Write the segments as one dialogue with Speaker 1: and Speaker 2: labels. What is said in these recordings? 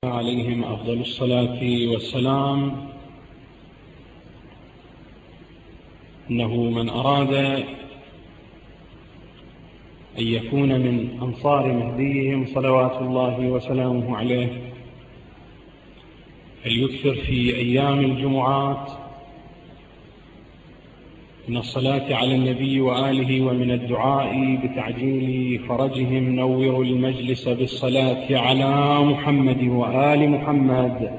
Speaker 1: عليهم أفضل الصلاة والسلام. إنه من أراد أن يكون من أنصار مهديهم صلوات الله وسلامه عليه فليكثر في أيام الجمعات من الصلاة على النبي وآله ومن الدعاء بتعجيل فرجهم. نور المجلس بالصلاة على محمد وآل محمد.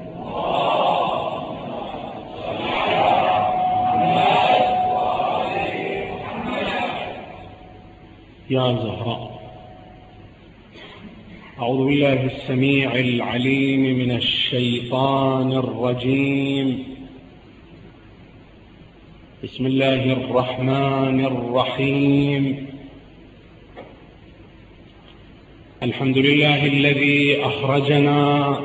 Speaker 1: يا زهراء، أعوذ بالله السميع العليم من الشيطان الرجيم. بسم الله الرحمن الرحيم. الحمد لله الذي أخرجنا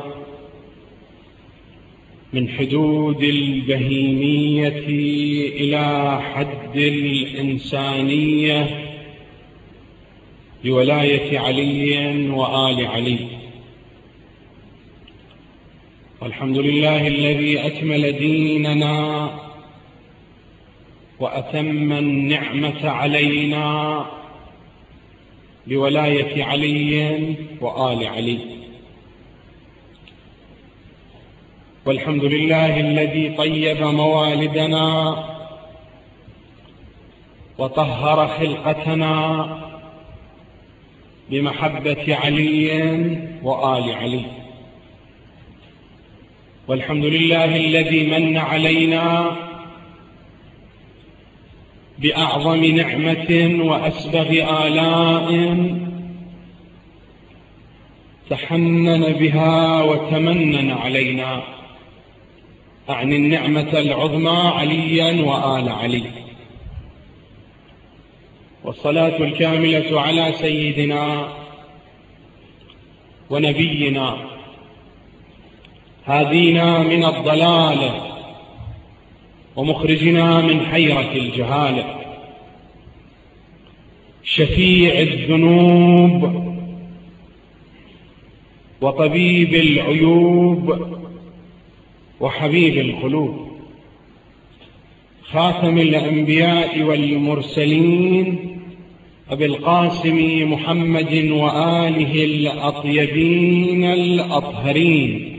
Speaker 1: من حدود البهيمية إلى حد الإنسانية بولاية علي وآل علي. والحمد لله الذي أكمل ديننا وأتم النعمة علينا بولاية علي وآل علي. والحمد لله الذي طيب موالدنا وطهر خلقتنا بمحبة علي وآل علي. والحمد لله الذي من علينا بأعظم نعمة وأسبغ آلاء تحنن بها وتمنن علينا، أعني النعمة العظمى عليا وآل علي. والصلاة الكاملة على سيدنا ونبينا هادينا من الضلال ومخرجنا من حيرة الجهالة، شفيع الذنوب وطبيب العيوب وحبيب القلوب، خاتم الأنبياء والمرسلين أبي القاسم محمد وآله الأطيبين الأطهرين.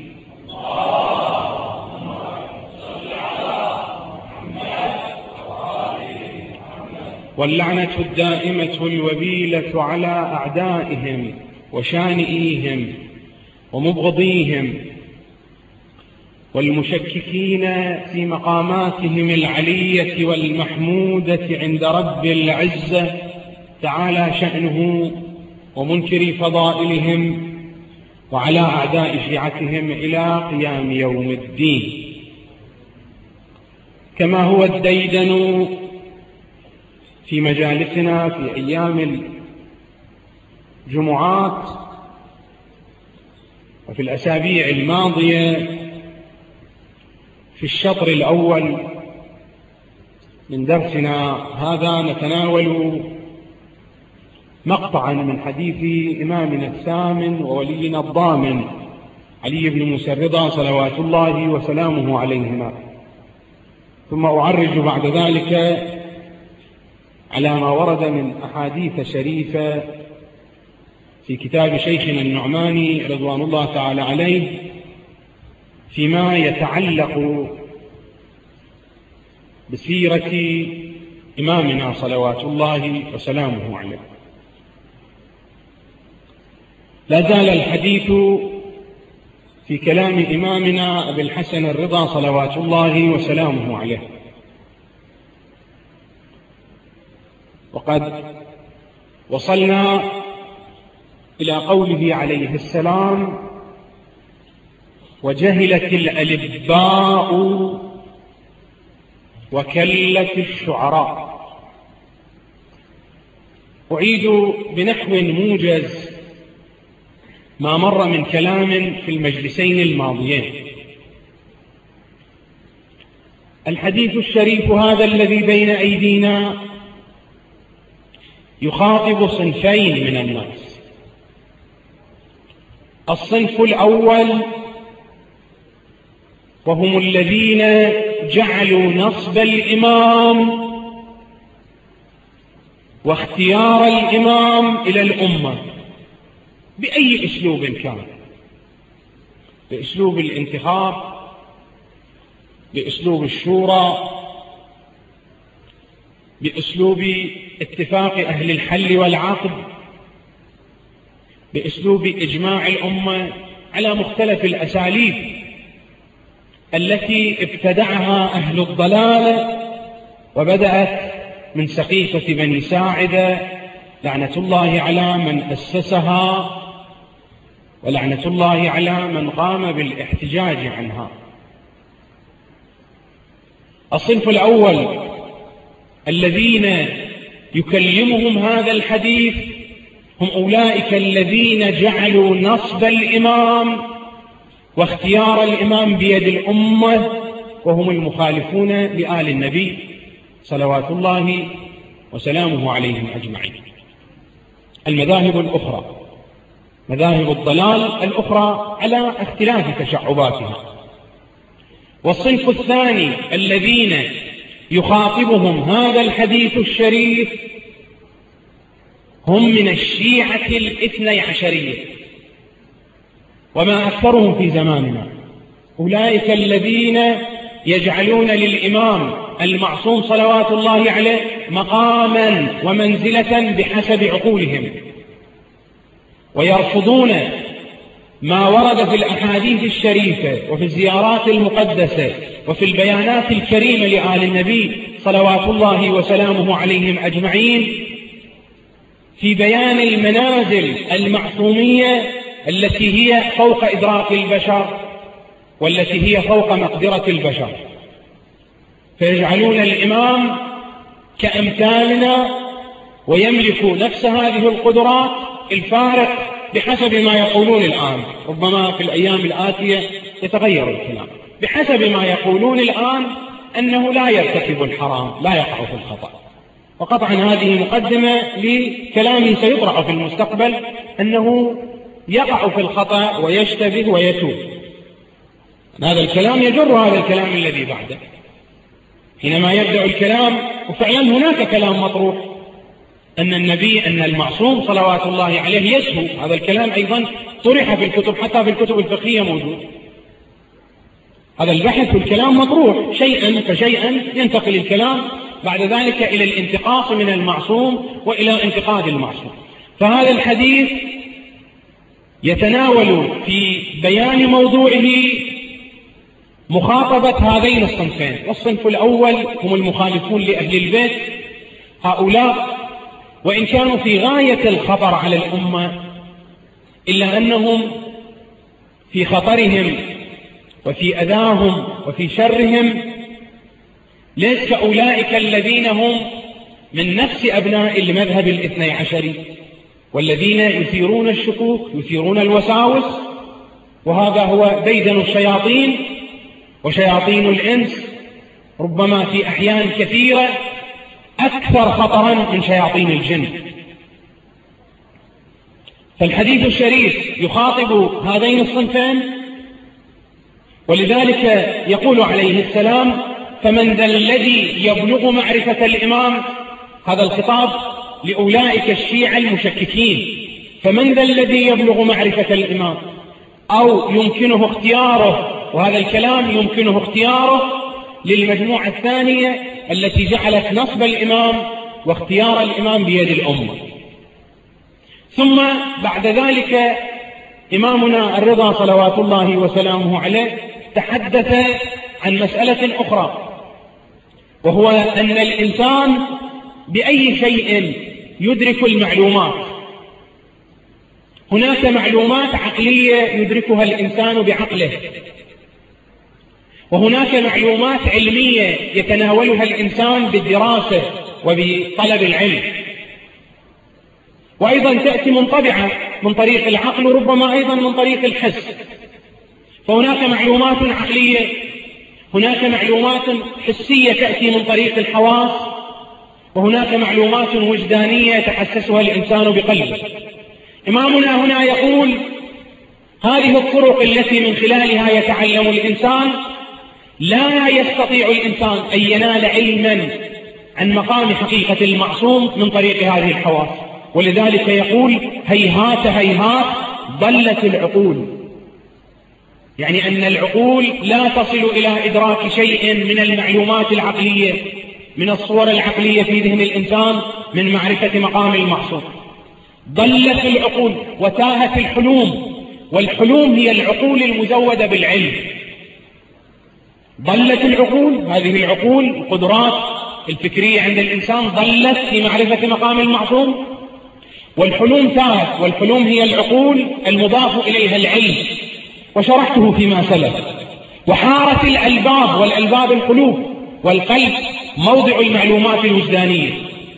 Speaker 1: واللعنة الدائمة الوبيلة على أعدائهم وشانئيهم ومبغضيهم والمشككين في مقاماتهم العلية والمحمودة عند رب العزة تعالى شأنه ومنكر فضائلهم، وعلى أعداء شيعتهم إلى قيام يوم الدين. كما هو الديدن في مجالسنا في أيام الجمعات وفي الأسابيع الماضية في الشطر الأول من درسنا هذا نتناول مقطعا من حديث إمامنا الثامن وولينا الضامن علي بن موسى الرضا صلوات الله وسلامه عليهما، ثم أعرج بعد ذلك على ما ورد من أحاديث شريفة في كتاب شيخنا النعماني رضوان الله تعالى عليه فيما يتعلق بسيرة إمامنا صلوات الله وسلامه عليه. لا زال الحديث في كلام إمامنا أبي الحسن الرضا صلوات الله وسلامه عليه، وقد وصلنا إلى قوله عليه السلام: وجهلت الألباء وكلت الشعراء. أعيد بنحو موجز ما مر من كلام في المجلسين الماضيين. الحديث الشريف هذا الذي بين أيدينا يخاطب صنفين من الناس. الصنف الأول وهم الذين جعلوا نصب الإمام واختيار الإمام إلى الأمة بأي أسلوب كان، بأسلوب الانتخاب، بأسلوب الشورى، بأسلوب اتفاق أهل الحل والعقد، بأسلوب إجماع الأمة، على مختلف الأساليب التي ابتدعها أهل الضلال وبدأت من سقيفة بني ساعدة لعنة الله على من أسسها ولعنة الله على من قام بالاحتجاج عنها. الصنف الأول الذين يكلمهم هذا الحديث هم أولئك الذين جعلوا نصب الإمام واختيار الإمام بيد الأمة، وهم المخالفون لآل النبي صلوات الله وسلامه عليهم أجمعين. المذاهب الأخرى، مذاهب الضلال الأخرى، على اختلاف تشعباتها. والصنف الثاني الذين يخاطبهم هذا الحديث الشريف هم من الشيعة الاثني عشرية، وما أكثرهم في زماننا، أولئك الذين يجعلون للإمام المعصوم صلوات الله عليه مقاما ومنزلة بحسب عقولهم، ويرفضون ما ورد في الأحاديث الشريفة وفي الزيارات المقدسة وفي البيانات الكريمة لآل النبي صلوات الله وسلامه عليهم أجمعين في بيان المنازل المعصومية التي هي فوق إدراك البشر والتي هي فوق مقدرة البشر، فيجعلون الإمام كأمثالنا ويملك نفس هذه القدرات. الفارق بحسب ما يقولون الآن، ربما في الأيام الآتية يتغير الكلام، بحسب ما يقولون الآن أنه لا يرتكب الحرام، لا يقع في الخطأ. وقطعا هذه مقدمة لكلام سيطرح في المستقبل أنه يقع في الخطأ ويشتبه ويتوب. هذا الكلام يجر هذا الكلام الذي بعده، حينما يبدأ الكلام وفعلا هناك كلام مطروح أن النبي أن المعصوم صلوات الله عليه يسهو، هذا الكلام أيضا طرح في الكتب، حتى في الكتب الفقهية موجود هذا البحث والكلام مطروح، شيئا فشيئا ينتقل الكلام بعد ذلك إلى الانتقاص من المعصوم وإلى انتقاد المعصوم. فهذا الحديث يتناول في بيان موضوعه مخاطبة هذين الصنفين. والصنف الأول هم المخالفون لأهل البيت، هؤلاء وإن كانوا في غاية الخطر على الأمة إلا أنهم في خطرهم وفي أذاهم وفي شرهم ليس كأولئك الذين هم من نفس أبناء المذهب الاثني عشري، والذين يثيرون الشكوك، يثيرون الوساوس، وهذا هو ديدن الشياطين وشياطين الإنس، ربما في أحيان كثيرة أكثر خطرا من شياطين الجن. فالحديث الشريف يخاطب هذين الصنفين، ولذلك يقول عليه السلام: فمن ذا الذي يبلغ معرفة الإمام؟ هذا الخطاب لأولئك الشيعة المشككين، فمن ذا الذي يبلغ معرفة الإمام أو يمكنه اختياره؟ وهذا الكلام يمكنه اختياره للمجموعة الثانية التي جعلت نصب الإمام واختيار الإمام بيد الأمة. ثم بعد ذلك إمامنا الرضا صلوات الله وسلامه عليه تحدث عن مسألة أخرى، وهو أن الإنسان بأي شيء يدرك المعلومات. هناك معلومات عقلية يدركها الإنسان بعقله، وهناك معلومات علمية يتناولها الإنسان بالدراسة وبطلب العلم، وأيضا تأتي منطبعة من طريق العقل، وربما أيضا من طريق الحس. فهناك معلومات عقلية، هناك معلومات حسية تأتي من طريق الحواس، وهناك معلومات وجدانية يتحسسها الإنسان بقلبه. إمامنا هنا يقول هذه الطرق التي من خلالها يتعلم الإنسان لا يستطيع الإنسان أن ينال علما عن مقام حقيقة المعصوم من طريق هذه الحواس. ولذلك يقول هيهات هيهات ضلت العقول، يعني أن العقول لا تصل إلى إدراك شيء من المعلومات العقلية، من الصور العقلية في ذهن الإنسان من معرفة مقام المعصوم. ضلت العقول وتاهت الحلوم، والحلوم هي العقول المزودة بالعلم. ضلت العقول، هذه العقول القدرات الفكرية عند الإنسان ضلت في معرفة مقام المعصوم، والحلوم تاهت، والحلوم هي العقول المضاف إليها العلم، وشرحته فيما سلف. وحارت الألباب، والألباب القلوب، والقلب موضع المعلومات الوجدانية.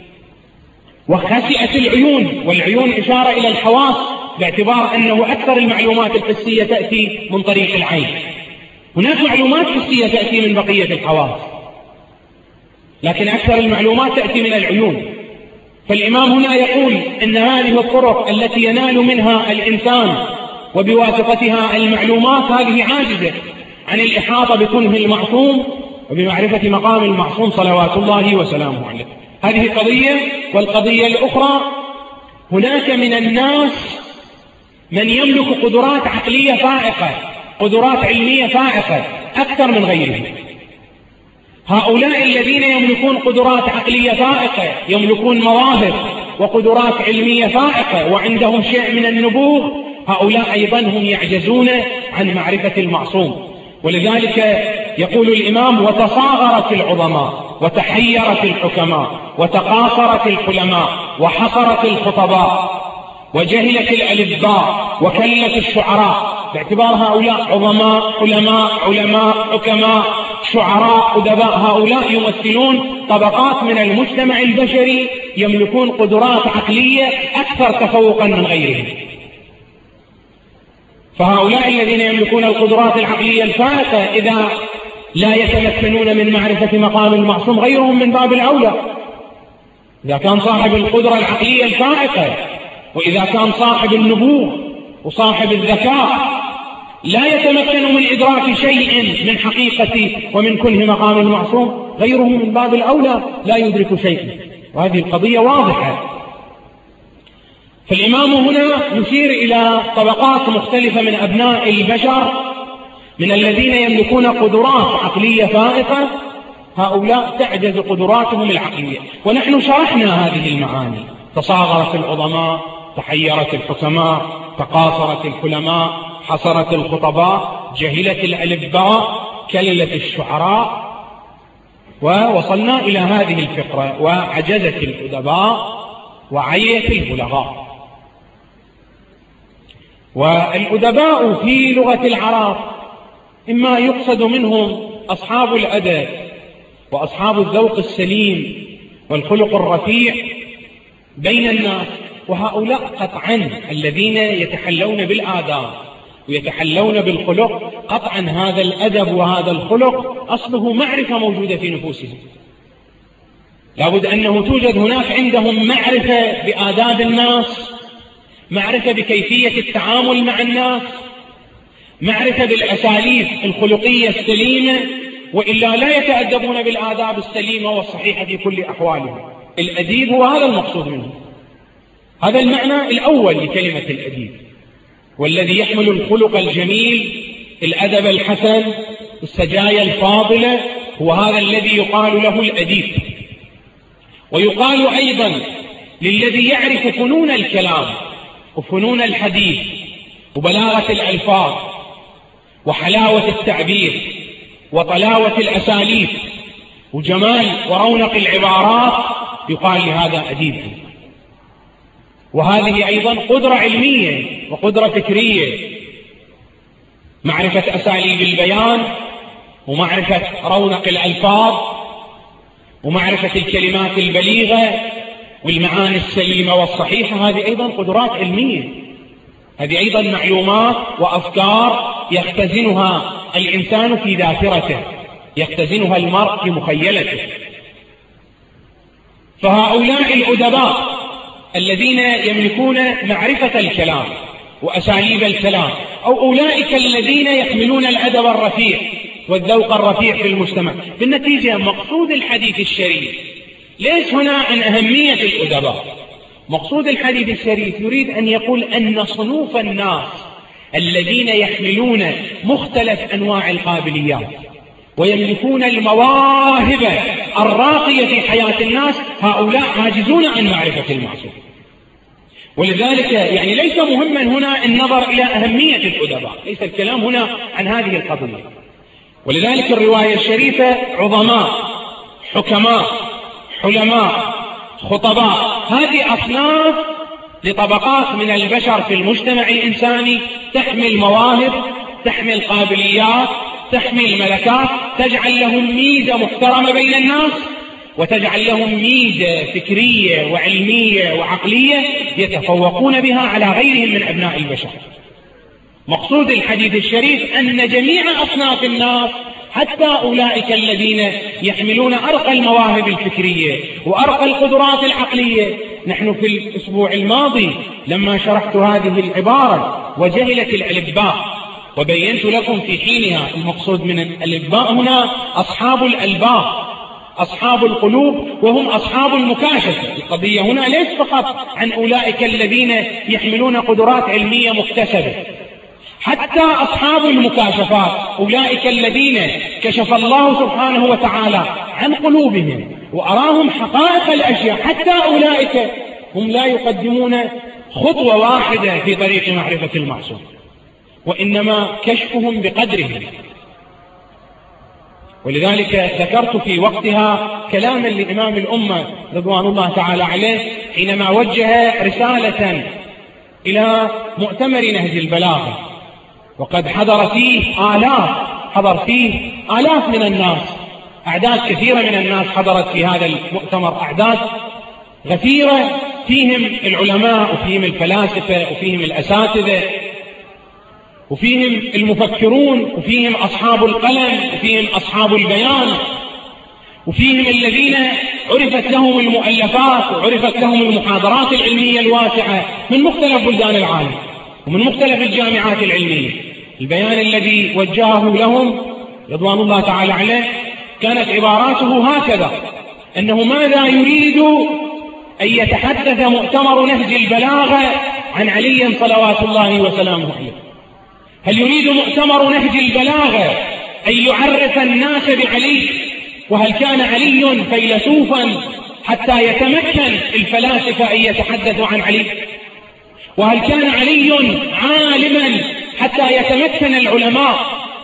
Speaker 1: وخسئت العيون، والعيون إشارة إلى الحواس باعتبار أنه أكثر المعلومات الحسية تأتي من طريق العين. هناك معلومات حسية تأتي من بقية الحواس، لكن أكثر المعلومات تأتي من العيون. فالإمام هنا يقول إن هذه الطرق التي ينال منها الإنسان وبواسطتها المعلومات هذه عاجزة عن الإحاطة بكنه المعصوم وبمعرفة مقام المعصوم صلوات الله وسلامه عليه. هذه قضية. والقضية الأخرى، هناك من الناس من يملك قدرات عقلية فائقة، قدرات علمية فائقة أكثر من غيره. هؤلاء الذين يملكون قدرات عقلية فائقة، يملكون مواهب وقدرات علمية فائقة وعندهم شيء من النبوغ، هؤلاء أيضا هم يعجزون عن معرفة المعصوم. ولذلك يقول الإمام وتصاغرت العظماء وتحيرت الحكماء وتقاصرت الحلماء وحصرت الخطباء وجهلت الألباء وكلت الشعراء، باعتبار هؤلاء عظماء حلماء علماء حكماء شعراء أدباء، هؤلاء يمثلون طبقات من المجتمع البشري يملكون قدرات عقلية أكثر تفوقا من غيرهم. فهؤلاء الذين يملكون القدرات العقلية الفائقة إذا لا يتمكنون من معرفة مقام المعصوم، غيرهم من باب الأولى. إذا كان صاحب القدرة العقلية الفائقة، وإذا كان صاحب النبوغ وصاحب الذكاء لا يتمكن من إدراك شيء من حقيقة ومن كنه مقام المعصوم، غيره من باب الأولى لا يدرك شيء. وهذه القضية واضحة. فالإمام هنا يشير إلى طبقات مختلفة من أبناء البشر، من الذين يملكون قدرات عقلية فائقة، هؤلاء تعجز قدراتهم العقلية. ونحن شرحنا هذه المعاني: تصاغرت العظماء، تحيرت الحكماء، تقاصرت الحلماء، حصرت الخطباء، جهلت الألباء، كلت الشعراء، ووصلنا إلى هذه الفقرة: وعجزت الأدباء وعيت البلغاء. والأدباء في لغة العرب إما يقصد منهم أصحاب الأدب وأصحاب الذوق السليم والخلق الرفيع بين الناس، وهؤلاء قطعا الذين يتحلون بالآداب ويتحلون بالخلق، قطعا هذا الأدب وهذا الخلق أصله معرفة موجودة في نفوسهم. لابد أنه توجد هناك عندهم معرفة بآداب الناس، معرفة بكيفية التعامل مع الناس، معرفة بالأساليب الخلقية السليمة، وإلا لا يتأدبون بالآداب السليمة والصحيحة في كل أحوالهم. الأديب هو هذا المقصود منه، هذا المعنى الأول لكلمة الأديب، والذي يحمل الخلق الجميل، الأدب الحسن، السجايا الفاضلة، هو هذا الذي يقال له الأديب. ويقال أيضا للذي يعرف فنون الكلام وفنون الحديث وبلاغة الألفاظ وحلاوة التعبير وطلاوة الأساليب وجمال ورونق العبارات، يقال لهذا أديب. وهذه أيضا قدرة علمية وقدرة فكرية، معرفة أساليب البيان ومعرفة رونق الألفاظ ومعرفة الكلمات البليغة والمعاني السليمة والصحيحة، هذه أيضا قدرات علمية، هذه أيضا معلومات وأفكار يختزنها الإنسان في ذاكرته، يختزنها المرء في مخيلته. فهؤلاء الأدباء الذين يملكون معرفة الكلام وأساليب الكلام، أو أولئك الذين يحملون الأدب الرفيع والذوق الرفيع في المجتمع. بالنتيجة مقصود الحديث الشريف ليس هنا عن أهمية الأدباء. مقصود الحديث الشريف يريد أن يقول أن صنوف الناس الذين يحملون مختلف أنواع القابليات ويملكون المواهب الراقية في حياة الناس، هؤلاء عاجزون عن معرفة المعصوم. ولذلك يعني ليس مهما هنا النظر إلى أهمية الأدباء، ليس الكلام هنا عن هذه القضية. ولذلك الرواية الشريفة عظماء، حكماء، حلماء، خطباء، هذه أصناف لطبقات من البشر في المجتمع الإنساني تحمل مواهب، تحمل قابليات، تحمل ملكات، تجعل لهم ميزة محترمة بين الناس، وتجعل لهم ميزة فكرية وعلمية وعقلية يتفوقون بها على غيرهم من أبناء البشر. مقصود الحديث الشريف أن جميع أصناف الناس، حتى أولئك الذين يحملون أرقى المواهب الفكرية وأرقى القدرات العقلية. نحن في الأسبوع الماضي لما شرحت هذه العبارة وجهلت الألباء، وبينت لكم في حينها المقصود من الألباء هنا أصحاب الألباب، أصحاب القلوب، وهم أصحاب المكاشفة. القضية هنا ليس فقط عن أولئك الذين يحملون قدرات علمية مكتسبة، حتى أصحاب المكاشفات، أولئك الذين كشف الله سبحانه وتعالى عن قلوبهم وأراهم حقائق الأشياء، حتى أولئك هم لا يقدمون خطوة واحدة في طريق معرفة المعصوم، وإنما كشفهم بقدرهم. ولذلك ذكرت في وقتها كلاما لإمام الأمة رضوان الله تعالى عليه حينما وجه رسالة إلى مؤتمر نهج البلاغة، وقد حضر فيه آلاف من الناس، أعداد كثيرة من الناس حضرت في هذا المؤتمر، أعداد غفيرة، فيهم العلماء وفيهم الفلاسفة وفيهم الأساتذة وفيهم المفكرون وفيهم أصحاب القلم وفيهم أصحاب البيان وفيهم الذين عرفت لهم المؤلفات وعرفت لهم المحاضرات العلمية الواسعة من مختلف بلدان العالم ومن مختلف الجامعات العلمية. البيان الذي وجهه لهم رضوان الله تعالى عليه كانت عباراته هكذا: أنه ماذا يريد أن يتحدث مؤتمر نهج البلاغة عن علي صلوات الله وسلامه عليه؟ هل يريد مؤتمر نهج البلاغة أن يعرف الناس بعلي؟ وهل كان علي فيلسوفا حتى يتمكن الفلاسفة أن يتحدثوا عن علي؟ وهل كان علي عالما حتى يتمكن العلماء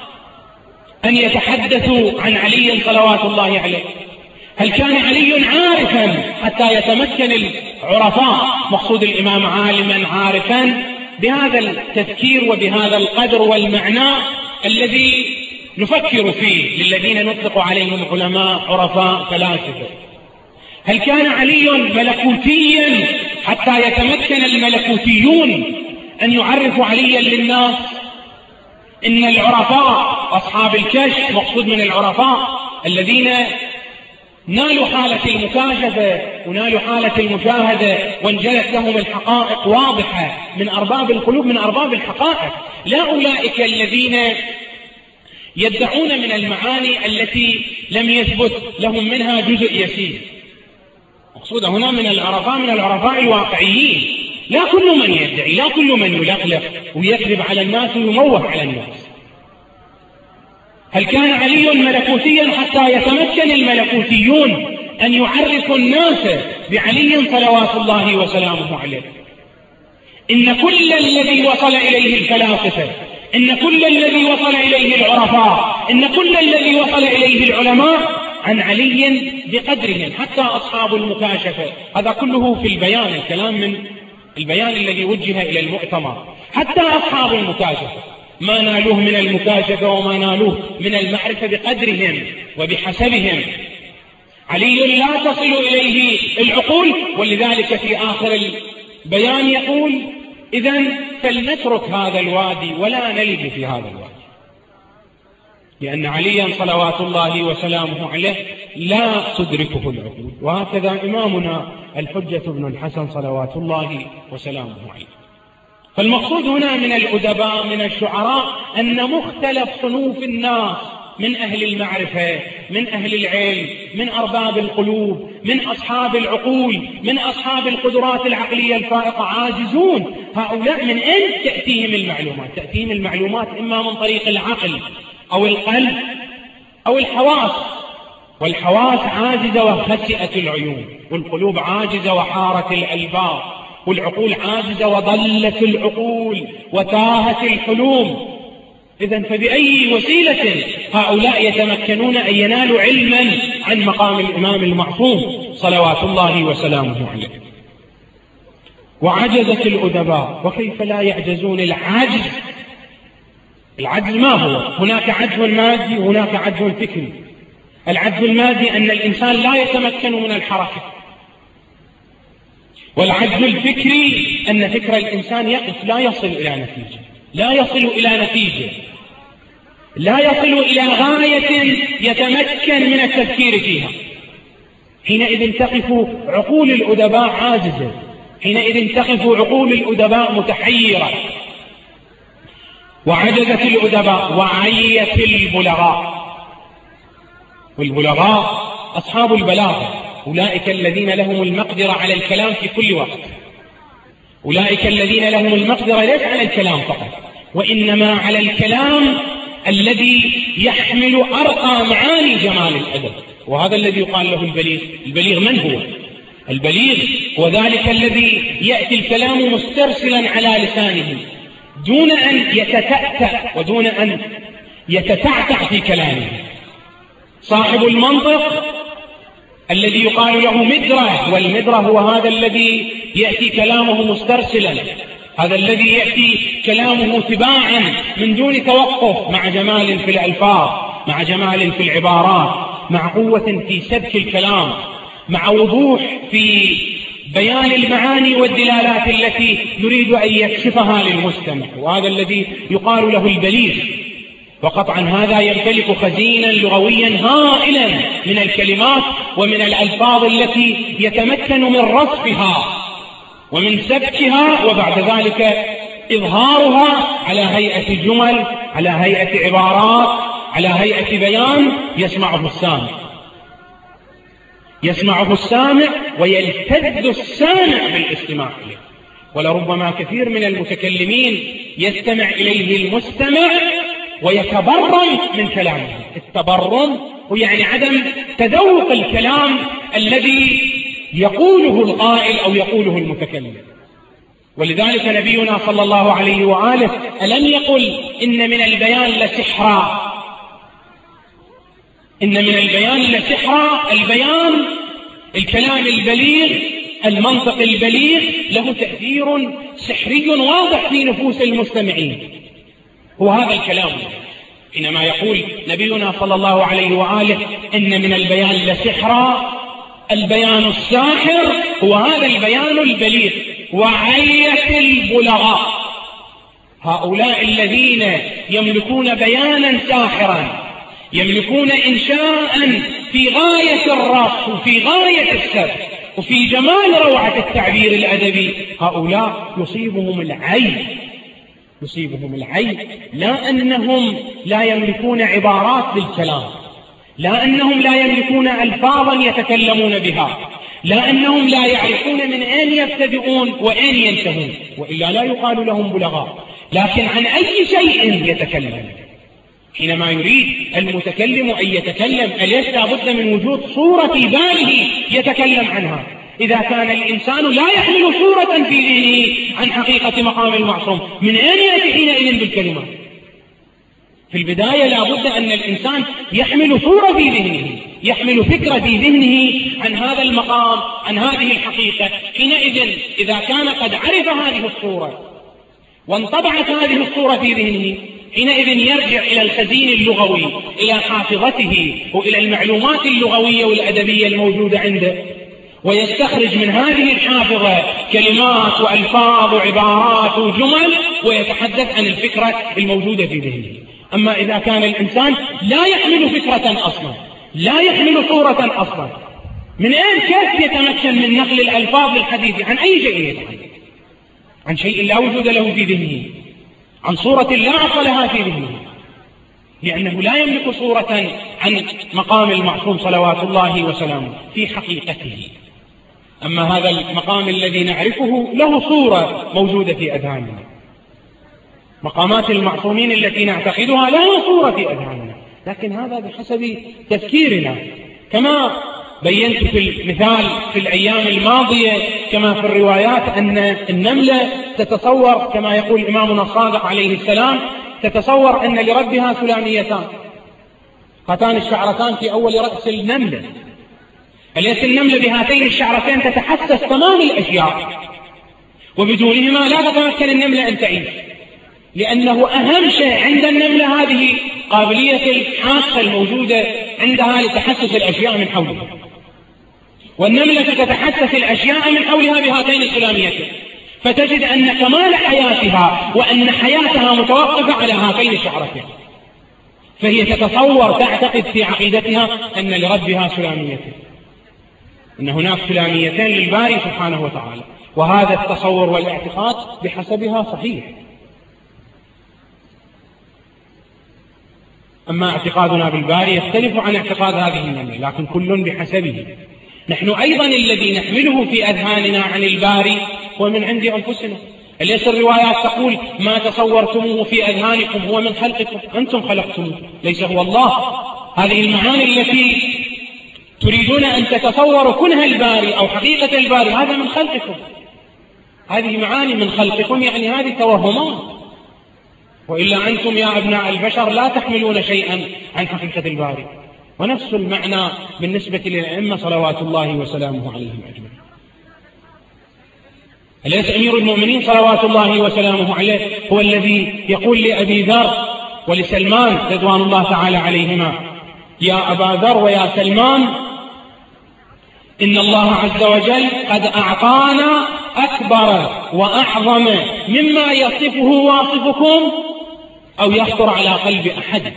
Speaker 1: أن يتحدثوا عن علي صلوات الله عليه؟ هل كان علي عارفا حتى يتمكن العرفاء، مقصود الإمام عالما عارفا بهذا التفكير وبهذا القدر والمعنى الذي نفكر فيه للذين نطلق عليهم علماء عرفاء فلاسفة؟ هل كان علي ملكوتيا حتى يتمكن الملكوتيون أن يعرفوا عليا للناس؟ إن العرفاء أصحاب الكشف، مقصود من العرفاء الذين نالوا حالة المكاشفة ونالوا حالة المشاهدة وانجلت لهم الحقائق واضحة من أرباب القلوب، من أرباب الحقائق، لا أولئك الذين يدعون من المعاني التي لم يثبت لهم منها جزء يسير. مقصود هنا من العرفاء، من العرفاء الواقعيين، لا كل من يدعي، لا كل من يلقلق ويكذب على الناس ويموه على الناس. هل كان علي ملكوتيا حتى يتمكن الملكوتيون أن يعرفوا الناس بعلي صلوات الله وسلامه عليه؟ إن كل الذي وصل إليه الفلاسفة، إن كل الذي وصل إليه العرفاء، إن كل الذي وصل إليه العلماء عن علي بقدرهم، حتى أصحاب المكاشفة. هذا كله في البيان، الكلام من البيان الذي وجه إلى المؤتمر. حتى أصحاب المكاشفة ما نالوه من المكاشفة وما نالوه من المعرفة بقدرهم وبحسبهم. علي لا تصل إليه العقول، ولذلك في آخر البيان يقول: إذن فلنترك هذا الوادي ولا نلج في هذا الوادي، لأن عليا صلوات الله وسلامه عليه لا تدركه العقول. وهكذا إمامنا الحجة بن الحسن صلوات الله وسلامه عليه. فالمقصود هنا من الأدباء، من الشعراء، أن مختلف صنوف الناس من أهل المعرفة، من أهل العلم، من أرباب القلوب، من أصحاب العقول، من أصحاب القدرات العقلية الفائقة عاجزون. هؤلاء من أين تأتيهم المعلومات؟ تأتيهم المعلومات إما من طريق العقل أو القلب أو الحواس، والحواس عاجزة وخسئت العيون، والقلوب عاجزة وحارت الألباب، والعقول عاجزة وضلت العقول وتاهت الحلوم. إذن فبأي وسيلة هؤلاء يتمكنون أن ينالوا علما عن مقام الإمام المعصوم صلوات الله وسلامه عليه؟ وعجزت الأدباء، وكيف لا يعجزون؟ العجز ما هو؟ هناك عجز مادي وهناك عجز فكري. العجز المادي أن الإنسان لا يتمكن من الحركة، والعجز الفكري أن فكر الإنسان يقف، لا يصل إلى نتيجة، لا يصل إلى غاية يتمكن من التفكير فيها. حينئذ تقف عقول الأدباء عاجزة، حينئذ تقف عقول الأدباء متحيرة. وعجزت الأدباء وعيت البلغاء، والبلغاء أصحاب البلاغة، أولئك الذين لهم المقدرة على الكلام في كل وقت، أولئك الذين لهم المقدرة ليس على الكلام فقط، وإنما على الكلام الذي يحمل أرقى معاني جمال الأدب، وهذا الذي يقال له البليغ. البليغ من هو؟ البليغ هو ذلك الذي يأتي الكلام مسترسلا على لسانه دون أن يتتأتأ ودون أن يتتعتع في كلامه. صاحب المنطق الذي يقال له مدرة، والمدرة هو هذا الذي يأتي كلامه مسترسلا، هذا الذي يأتي كلامه تباعا من دون توقف، مع جمال في الألفاظ، مع جمال في العبارات، مع قوة في سبك الكلام، مع وضوح في بيان المعاني والدلالات التي يريد أن يكشفها للمستمع، وهذا الذي يقال له البليغ. وقطعا هذا يمتلك خزينا لغويا هائلا من الكلمات ومن الألفاظ التي يتمكن من رصفها ومن سبكها، وبعد ذلك إظهارها على هيئة جمل، على هيئة عبارات، على هيئة بيان يسمعه السامع ويلتذ السامع بالاستماع إليه. ولربما كثير من المتكلمين يستمع إليه المستمع ويتبرم من كلامه. التبرم هو يعني عدم تذوق الكلام الذي يقوله القائل أو يقوله المتكلم. ولذلك نبينا صلى الله عليه وآله ألم يقل إن من البيان لسحرا؟ إن من البيان لسحرا. البيان، الكلام البليغ، المنطق البليغ له تأثير سحري واضح في نفوس المستمعين، هو هذا الكلام. حينما يقول نبينا صلى الله عليه وآله إن من البيان لسحرا، البيان الساحر هو هذا البيان البليغ. وعيت البلغاء، هؤلاء الذين يملكون بيانا ساحرا، يملكون إنشاء في غاية الرص وفي غاية السبك وفي جمال روعة التعبير الأدبي، هؤلاء يصيبهم العيب، لا أنهم لا يملكون عبارات للكلام، لا أنهم لا يملكون ألفاظا يتكلمون بها، لا أنهم لا يعرفون من أين يبتدئون وأين ينتهون، وإلا لا يقال لهم بلغاء، لكن عن أي شيء يتكلم. حينما يريد المتكلم أن يتكلم أليس لا بد من وجود صورة في باله يتكلم عنها؟ إذا كان الإنسان لا يحمل صورة في ذهنه عن حقيقة مقام المعصوم، من أين يأتي حينئذ بالكلمات؟ في البداية لا بد أن الإنسان يحمل صورة في ذهنه، يحمل فكرة في ذهنه عن هذا المقام، عن هذه الحقيقة. حينئذ إذا كان قد عرف هذه الصورة وانطبعت هذه الصورة في ذهنه، حينئذ يرجع إلى الخزين اللغوي، إلى حافظته وإلى المعلومات اللغوية والأدبية الموجودة عنده، ويستخرج من هذه الحافظة كلمات وألفاظ وعبارات وجمل ويتحدث عن الفكرة الموجودة في ذهنه. أما إذا كان الإنسان لا يحمل فكرة أصلا، لا يحمل صورة أصلا، من أين كيف يتمكن من نقل الألفاظ للحديث؟ عن أي شيء يتحدث؟ عن شيء لا وجود له في ذهنه، عن صورة لا أصل لها في ذهنه. لأنه لا يملك صورة عن مقام المعصوم صلوات الله وسلامه في حقيقته. أما هذا المقام الذي نعرفه له صورة موجودة في أذهاننا، مقامات المعصومين التي نعتقدها لها صورة في أذهاننا، لكن هذا بحسب تفكيرنا. كما بينت في المثال في الأيام الماضية كما في الروايات أن النملة تتصور كما يقول إمامنا الصادق عليه السلام، تتصور أن لربها سلاميتان، هاتان الشعرتان في أول رأس النملة. أليس النملة بهاتين الشعرتين تتحسس تمام الأشياء، وبدونهما لا تتمكن النملة أن تعيش، لأنه أهم شيء عند النملة هذه قابلية الحاسة الموجودة عندها لتحسس الأشياء من حولها، والنملة تتحسس الأشياء من حولها بهاتين السلاميتين، فتجد أن كمال حياتها وأن حياتها متوقفة على هاتين الشعرتين، فهي تتصور تعتقد في عقيدتها أن لربها سلاميتين، أن هناك سلاميتين للباري سبحانه وتعالى، وهذا التصور والاعتقاد بحسبها صحيح. أما اعتقادنا بالباري يختلف عن اعتقاد هذه النملة، لكن كل بحسبه. نحن أيضا الذي نحمله في أذهاننا عن الباري هو من عند أنفسنا. أليس الروايات تقول ما تصورتموه في أذهانكم هو من خلقكم، أنتم خلقتموه ليس هو الله. هذه المعاني التي تريدون أن تتصوروا كنها الباري أو حقيقة الباري هذا من خلقكم، هذه معاني من خلقكم، يعني هذه توهمات، وإلا أنتم يا أبناء البشر لا تحملون شيئا عن حقيقة الباري. ونفس المعنى بالنسبة للأئمة صلوات الله وسلامه عليهم أجمعين. أليس أمير المؤمنين صلوات الله وسلامه عليه هو الذي يقول لأبي ذر ولسلمان رضوان الله تعالى عليهما: يا أبا ذر ويا سلمان، إن الله عز وجل قد أعطانا أكبر وأعظم مما يصفه واصفكم أو يخطر على قلب أحد،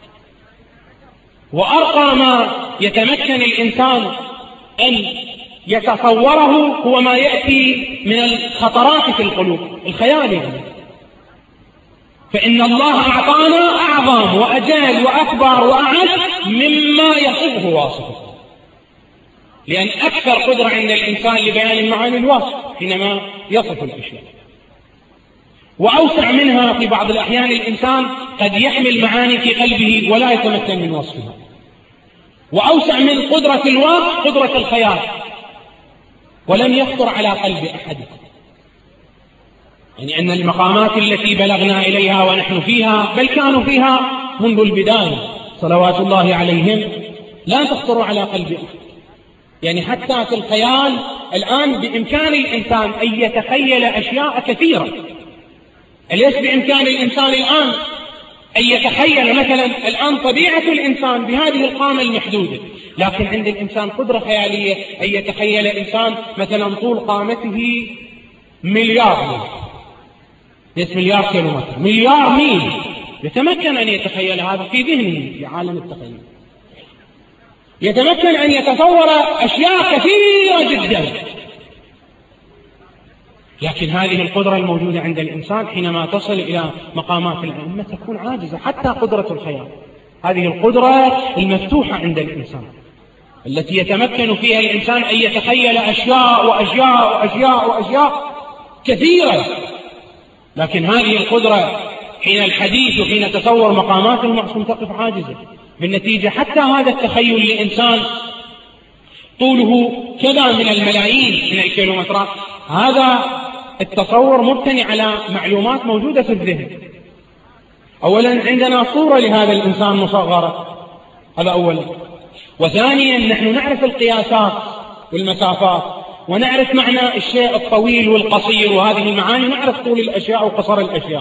Speaker 1: وأرقى ما يتمكن الإنسان أن يتصوره هو ما يأتي من الخطرات في القلوب، الخيال يعني. فإن الله أعطانا أعظم وأجل وأكبر وأعز مما يصفه واصفه، لأن أكثر قدرة عند الإنسان لبيان المعاني الوصف حينما يصف الأشياء، وأوسع منها في بعض الأحيان الإنسان قد يحمل معاني في قلبه ولا يتمكن من وصفها، وأوسع من قدرة الوصف قدرة الخيال ولم يخطر على قلب أحد. يعني أن المقامات التي بلغنا إليها ونحن فيها بل كانوا فيها منذ البداية صلوات الله عليهم لا تخطر على قلب أحد. يعني حتى في الخيال الآن بإمكان الإنسان أن يتخيل أشياء كثيرة. أليس بإمكان الإنسان الآن أن يتخيل مثلا الآن طبيعة الإنسان بهذه القامة المحدودة، لكن عند الإنسان قدرة خيالية أن يتخيل إنسان مثلا طول قامته مليار ميل، ليس مليار كيلومتر، مليار ميل، يتمكن أن يتخيل هذا في ذهنه في عالم التخيل، يتمكن أن يتصور أشياء كثيرة جدا. لكن هذه القدرة الموجودة عند الإنسان حينما تصل إلى مقامات الأئمة تكون عاجزة، حتى قدرة الخيال، هذه القدرة المفتوحة عند الإنسان التي يتمكن فيها الإنسان أن يتخيل أشياء وأشياء وأشياء وأشياء كثيرة. لكن هذه القدرة حين الحديث وحين تصور مقامات المعصوم تقف عاجزة. بالنتيجة حتى هذا التخيل لإنسان طوله كذا من الملايين من الكيلومترات، هذا التصور مبتني على معلومات موجودة في الذهن. أولا عندنا صورة لهذا الإنسان مصغرة، هذا أولا. وثانيا نحن نعرف القياسات والمسافات، ونعرف معنى الشيء الطويل والقصير، وهذه المعاني نعرف طول الأشياء وقصر الأشياء.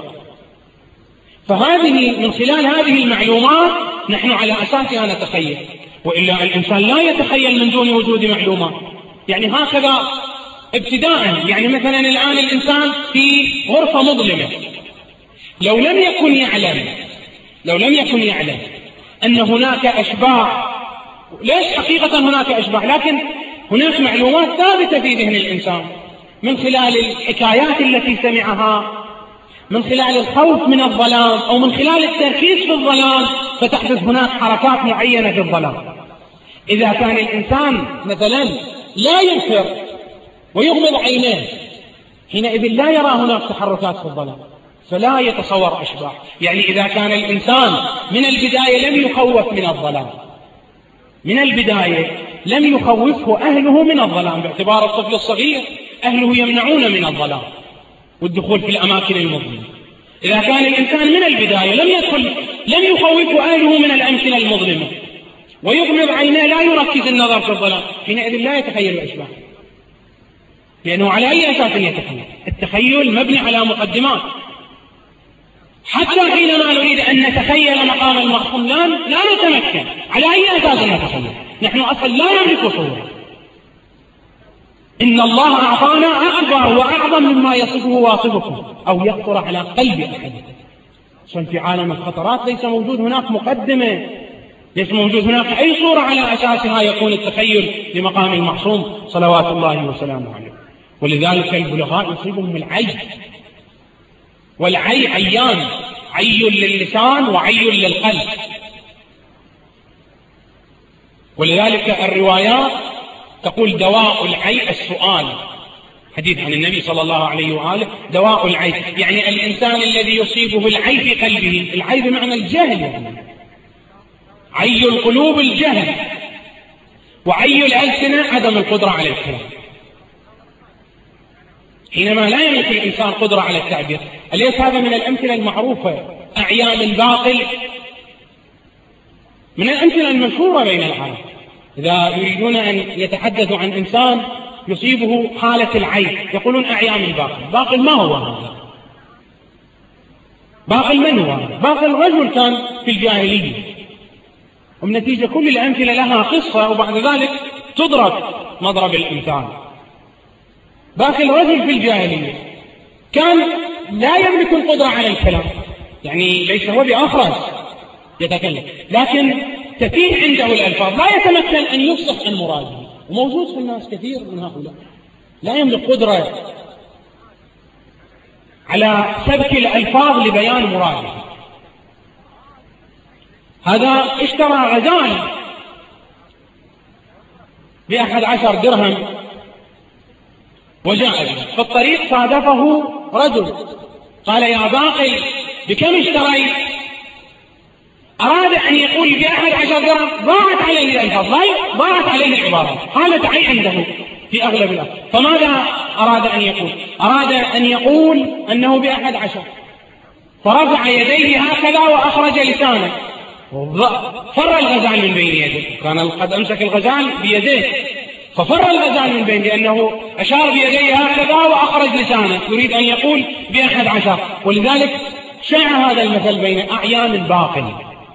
Speaker 1: فهذه من خلال هذه المعلومات نحن على أساسها نتخيل، وإلا الإنسان لا يتخيل من دون وجود معلومات. يعني هكذا ابتداء، يعني مثلا الآن الإنسان في غرفة مظلمة، لو لم يكن يعلم أن هناك أشباح، ليش حقيقة هناك أشباح، لكن هناك معلومات ثابتة في ذهن الإنسان من خلال الحكايات التي سمعها من خلال الخوف من الظلام أو من خلال التركيز في الظلام فتحدث هناك حركات معينة في الظلام. إذا كان الإنسان مثلا لا ينكر ويغمض عينيه، حينئذ لا يرى هناك تحركات في الظلام فلا يتصور أشباح. يعني إذا كان الإنسان من البداية لم يخوف من الظلام، من البداية لم يخوفه أهله من الظلام، باعتبار الطفل الصغير أهله يمنعون من الظلام والدخول في الأماكن المظلمة. إذا كان الإنسان من البداية لم يخوفه أهله من الأمكنة المظلمة ويغمض عينيه لا يركز النظر في الظلام، حينئذ لا يتخيل أشباح، لأنه على أي أساس يتخيل؟ التخيل مبني على مقدمات. حتى حينما نريد أن نتخيل مقام المخصوم لا نتمكن. على أي أساس نتخيل؟ نحن أصلا لا نملك صورة. إن الله أعطانا أكبر وأعظم مما يصفه واصفكم أو يخطر على قلب أحدكم. عشان في عالم الخطرات ليس موجود هناك مقدمة، ليس موجود هناك أي صورة على أساسها يكون التخيل لمقام المعصوم صلوات الله وسلامه عليه. ولذلك البلغاء يصيبهم العي، والعي عيان، عي للسان وعي للقلب. ولذلك الروايات تقول دواء العي السؤال، حديث عن النبي صلى الله عليه وآله، دواء العي يعني الإنسان الذي يصيبه العي في قلبه. العي بمعنى الجهل، يعني عي القلوب الجهل، وعي الألسنة عدم القدرة على الكلام. حينما لا يملك الإنسان قدرة على التعبير. أليس هذا من الأمثلة المعروفة؟ أعيان الباقل من الأمثلة المشهورة بين العالم. إذا يريدون أن يتحدثوا عن إنسان يصيبه حالة العي يقولون أعيان الباقل. باقل ما هو هذا؟ باقل من هو؟ باقل رجل كان في الجاهلية، ومن نتيجة كل الأمثلة لها قصة وبعد ذلك تضرب مضرب الإنسان. باقل رجل في الجاهلية كان لا يملك القدرة على الكلام، يعني ليس هو بأخرس يتكلم، لكن تتيه عنده الألفاظ، لا يتمكن أن يفصح عن مراده. وموجود في الناس كثير من هؤلاء لا يملك قدرة على سبك الألفاظ لبيان مراده. هذا اشترى غزال ب11 درهم وجاء به. في الطريق صادفه رجل قال يا باقل بكم اشتريت؟ أراد أن يقول ب11 درهم، ضاعت عليه الألفاظ، ضاعت عليه العبارات، قالت عي عنده في أغلب الأمر. فماذا أراد أن يقول؟ أراد أن يقول أنه ب11، فرفع يديه هكذا وأخرج لسانه، فر الغزال من بين يديه، كان قد أمسك الغزال بيديه ففر الغزال من بين، لأنه أشار بيديه هكذا وأخرج لسانه يريد أن يقول ب11. ولذلك شاع هذا المثل بين أعيان الباقل.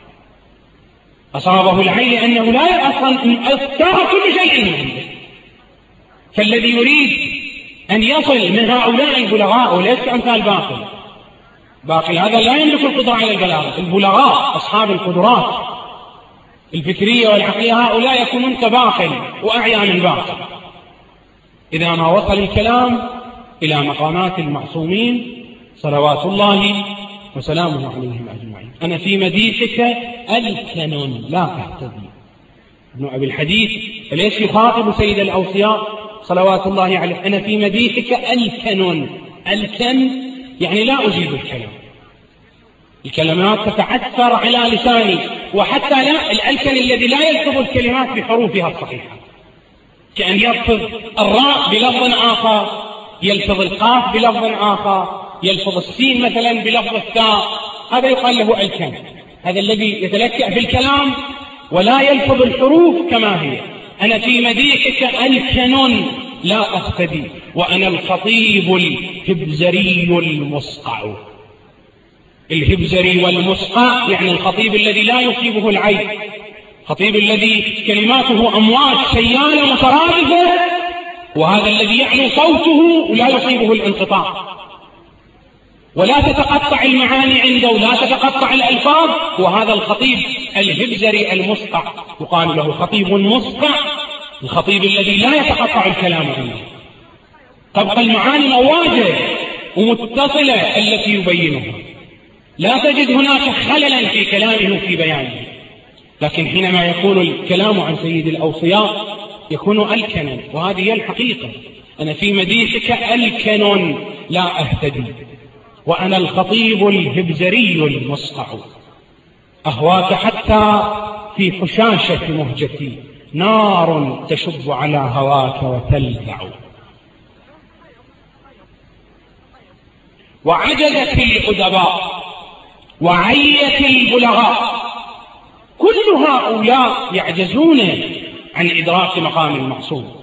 Speaker 1: أصابه العي لأنه لا أصلا أفتاه كل شيء من عنده. فالذي يريد أن يصل من هؤلاء البلغاء وليس أمثال باقل هذا لا يملك القدرة على البلاغة. البلغاء أصحاب القدرات الفكرية والعقلية هؤلاء يكونون كباقل وأعيان الباقل إذا ما وصل الكلام إلى مقامات المعصومين صلوات الله وسلامه عليهم أجمعين. أنا في مديحك الكن لا تهتدي. ابن أبي الحديث أليس يخاطب سيد الأوصياء صلوات الله عليه؟ أنا في مديحك الكن. الكن يعني لا أجيب الكلام، الكلمات تتعثر على لساني، وحتى لا الألكن الذي لا يلفظ الكلمات بحروفها الصحيحة، كأن يلفظ الراء بلفظ آخر، يلفظ القاف بلفظ آخر، يلفظ السين مثلا بلفظ التاء، هذا يقال له الكن. هذا الذي يتلكأ في الكلام ولا يلفظ الحروف كما هي. أنا في مديحك الكن لا أهتدي وأنا الخطيب الهبزري المصقع. الهبزري والمصقع يعني الخطيب الذي لا يصيبه العيب، الخطيب الذي كلماته أمواج سيالة مترادفة، وهذا الذي يعلو صوته لا يصيبه الانقطاع ولا تتقطع المعاني عنده ولا تتقطع الألفاظ، وهذا الخطيب الهبزري المصقع يقال له خطيب مصقع، الخطيب الذي لا يتقطع الكلام عنده، تبقى المعاني مواجه ومتصلة التي يبينها، لا تجد هناك خللا في كلامه في بيانه. لكن حينما يكون الكلام عن سيد الأوصياء يكون ألكنا، وهذه هي الحقيقة. أنا في مديحك ألكن لا أهتدي، وأنا الخطيب الهبزري المصقع، أهواك حتى في حشاشة مهجتي، نار تشب على هواك وتلذع. وعجزت الأدباء وعيت البلغاء، كل هؤلاء يعجزون عن إدراك مقام المعصوم.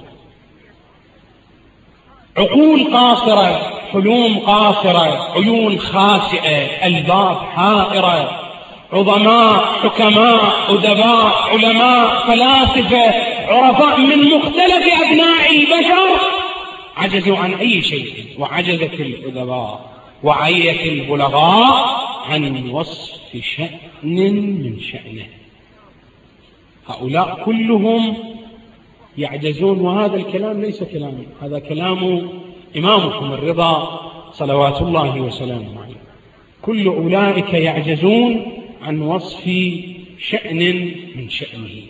Speaker 1: عقول قاصرة، حلوم قاصرة، عيون خاسئة، ألباب حائرة، عظماء، حكماء، أدباء، علماء، فلاسفة، عرفاء من مختلف أبناء البشر عجزوا عن أي شيء. وعجزت الأدباء وعيت البلغاء عن وصف شأن من شأنه. هؤلاء كلهم يعجزون، وهذا الكلام ليس كلامي، هذا كلام إمامكم الرضا صلوات الله وسلامه عليه. كل أولئك يعجزون عن وصف شأن من شأنه.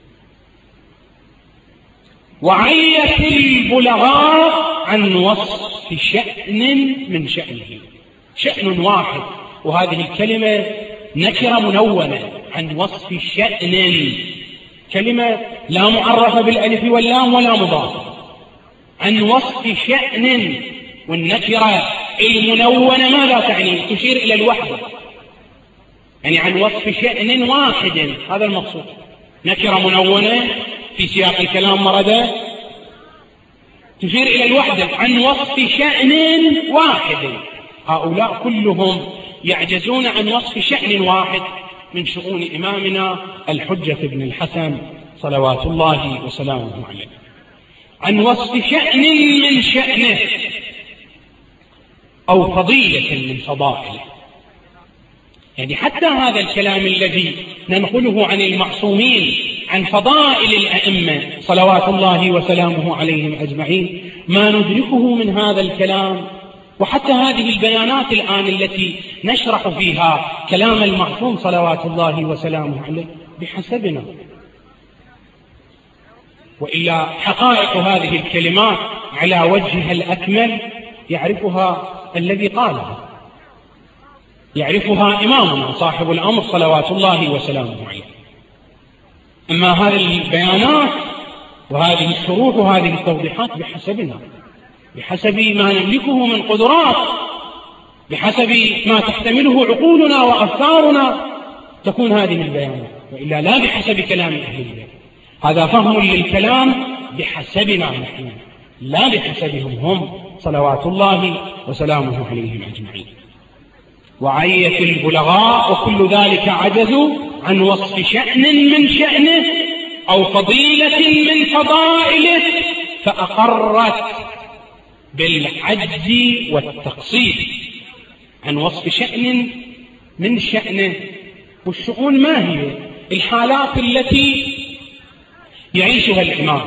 Speaker 1: وعيت البلغاء عن وصف شأن من شأنه. شأن واحد، وهذه الكلمة نكرة منونة، عن وصف شأن، كلمة لا معرفة بالألف واللام ولا مضاف، عن وصف شأن. والنكرة المنونة ماذا تعني؟ تشير إلى الوحدة، يعني عن وصف شأن واحد، هذا المقصود. نكرة منونة في سياق الكلام مردة تشير إلى الوحدة، عن وصف شأن واحد. هؤلاء كلهم يعجزون عن وصف شأن واحد من شؤون إمامنا الحجة بن الحسن صلوات الله وسلامه عليه، عن وصف شأن من شأنه أو فضيلة من فضائله. يعني حتى هذا الكلام الذي ننقله عن المعصومين عن فضائل الأئمة صلوات الله وسلامه عليهم أجمعين، ما ندركه من هذا الكلام، وحتى هذه البيانات الآن التي نشرح فيها كلام المعصوم صلوات الله وسلامه عليه بحسبنا. وإلا حقائق هذه الكلمات على وجهها الأكمل يعرفها الذي قالها، يعرفها إمامنا صاحب الأمر صلوات الله وسلامه عليه. أما هذه البيانات وهذه الشروح وهذه التوضيحات بحسبنا، بحسب ما نملكه من قدرات، بحسب ما تحتمله عقولنا وأفكارنا تكون هذه البيانات، وإلا لا بحسب كلام أهل البيت. هذا فهم للكلام بحسبنا نحن، لا بحسبهم هم صلوات الله وسلامه عليهم أجمعين. وعيت البلغاء وكل ذلك عجزوا عن وصف شأن من شأنه أو فضيلة من فضائله، فأقرت بالعجز والتقصير عن وصف شأن من شأنه. والشؤون ما هي؟ الحالات التي يعيشها الإمام،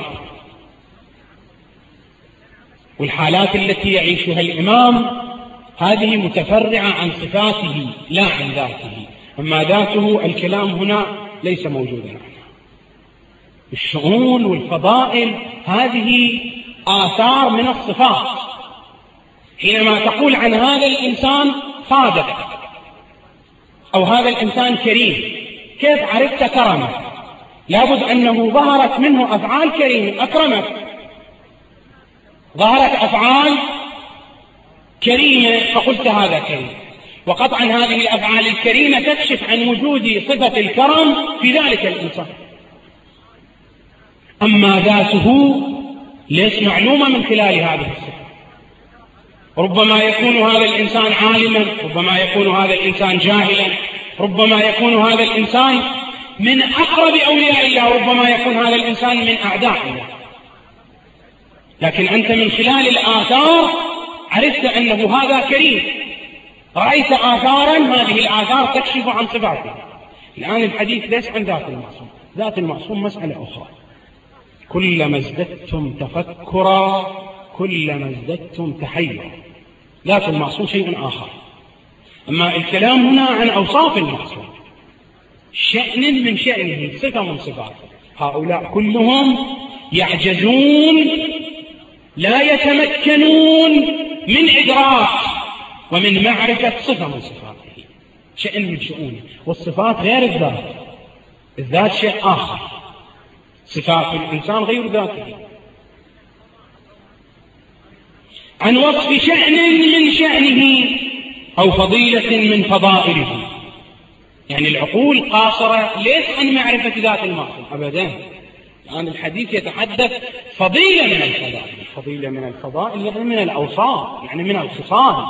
Speaker 1: والحالات التي يعيشها الإمام هذه متفرعة عن صفاته لا عن ذاته. أما ذاته الكلام هنا ليس موجودا عنها. الشؤون والفضائل هذه آثار من الصفات. حينما تقول عن هذا الإنسان صادق أو هذا الإنسان كريم، كيف عرفت كرمه؟ لابد أنه ظهرت منه أفعال كريمة، أكرمك، ظهرت أفعال كريمة فقلت هذا كريم. وقطعا هذه الأفعال الكريمة تكشف عن وجود صفة الكرم في ذلك الإنسان. أما ذاته ليس معلومة من خلال هذه الصفة. ربما يكون هذا الإنسان عالما، ربما يكون هذا الإنسان جاهلا، ربما يكون هذا الإنسان من أقرب أولياء الله، ربما يكون هذا الإنسان من أعداء الله. لكن أنت من خلال الآثار عرفت أنه هذا كريم، رأيت آثارا، هذه الآثار تكشف عن صفاته. الآن الحديث ليس عن ذات المعصوم، ذات المعصوم مسألة أخرى. كلما ازددتم تفكرا كلما ازددتم تحيرا. ذات المعصوم شيء آخر. أما الكلام هنا عن أوصاف المعصوم، شأن من شأنه، صفة من صفاته، هؤلاء كلهم يعجزون، لا يتمكنون من إدراك ومن معرفة صفة من صفاته، شأن من شؤونه. والصفات غير الذات، الذات شيء آخر، صفات الإنسان غير ذاته. عن وصف شأن من شأنه أو فضيلة من فضائله. يعني العقول قاصرة ليس عن معرفة ذات المعصوم أبدا، الآن الحديث يتحدث فضيلة من الفضائل. فضيلة من الفضائل يعني من الأوصاف، يعني من الخصال،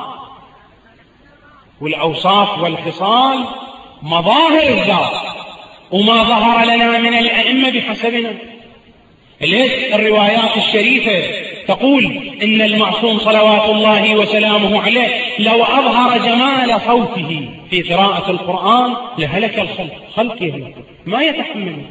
Speaker 1: والأوصاف والخصال مظاهر الذات، وما ظهر لنا من الأئمة بحسبنا. ليش الروايات الشريفة تقول إن المعصوم صلوات الله وسلامه عليه لو أظهر جمال صوته في قراءة القرآن لهلك الخلق، خلق يهلك ما يتحملون.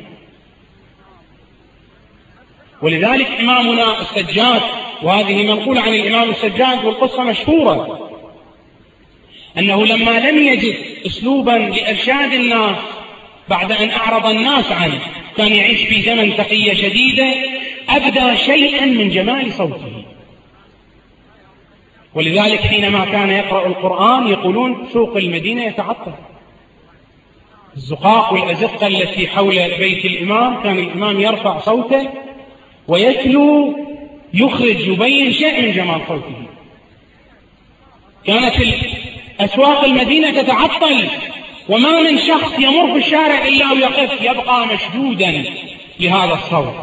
Speaker 1: ولذلك إمامنا السجاد، وهذه منقولة عن الإمام السجاد والقصة مشهورة، أنه لما لم يجد أسلوبا لإرشاد الناس بعد أن أعرض الناس عنه، كان يعيش في زمن تقية شديدة، أبدى شيئا من جمال صوته. ولذلك حينما كان يقرأ القرآن يقولون سوق المدينة يتعطل، الزقاق والأزقة التي حول بيت الإمام كان الإمام يرفع صوته ويتلو، يخرج يبين شيء من جمال صوته. كانت أسواق المدينة تتعطل، وما من شخص يمر في الشارع إلا ويقف يبقى مشدودا لهذا الصوت،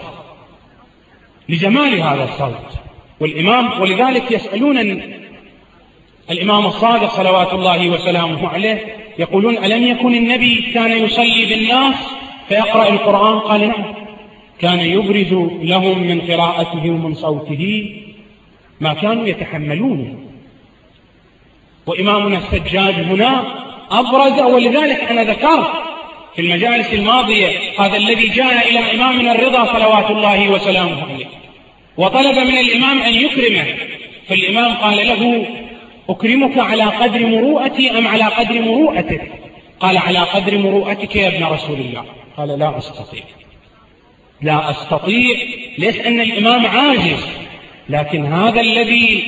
Speaker 1: لجمال هذا الصوت. والإمام ولذلك يسألون الإمام الصادق صلوات الله وسلامه عليه، يقولون ألم يكن النبي كان يصلي بالناس فيقرأ القرآن؟ قال نعم، كان يبرز لهم من قراءته ومن صوته ما كانوا يتحملونه. وإمامنا السجاد هنا أبرز، ولذلك أنا ذكرت في المجالس الماضية هذا الذي جاء إلى إمامنا الرضا صلوات الله وسلامه عليه وطلب من الإمام أن يكرمه، فالإمام قال له أكرمك على قدر مروءتي أم على قدر مروءتك؟ قال على قدر مروءتك يا ابن رسول الله. قال لا أستطيع، لا أستطيع، ليس أن الإمام عاجز، لكن هذا الذي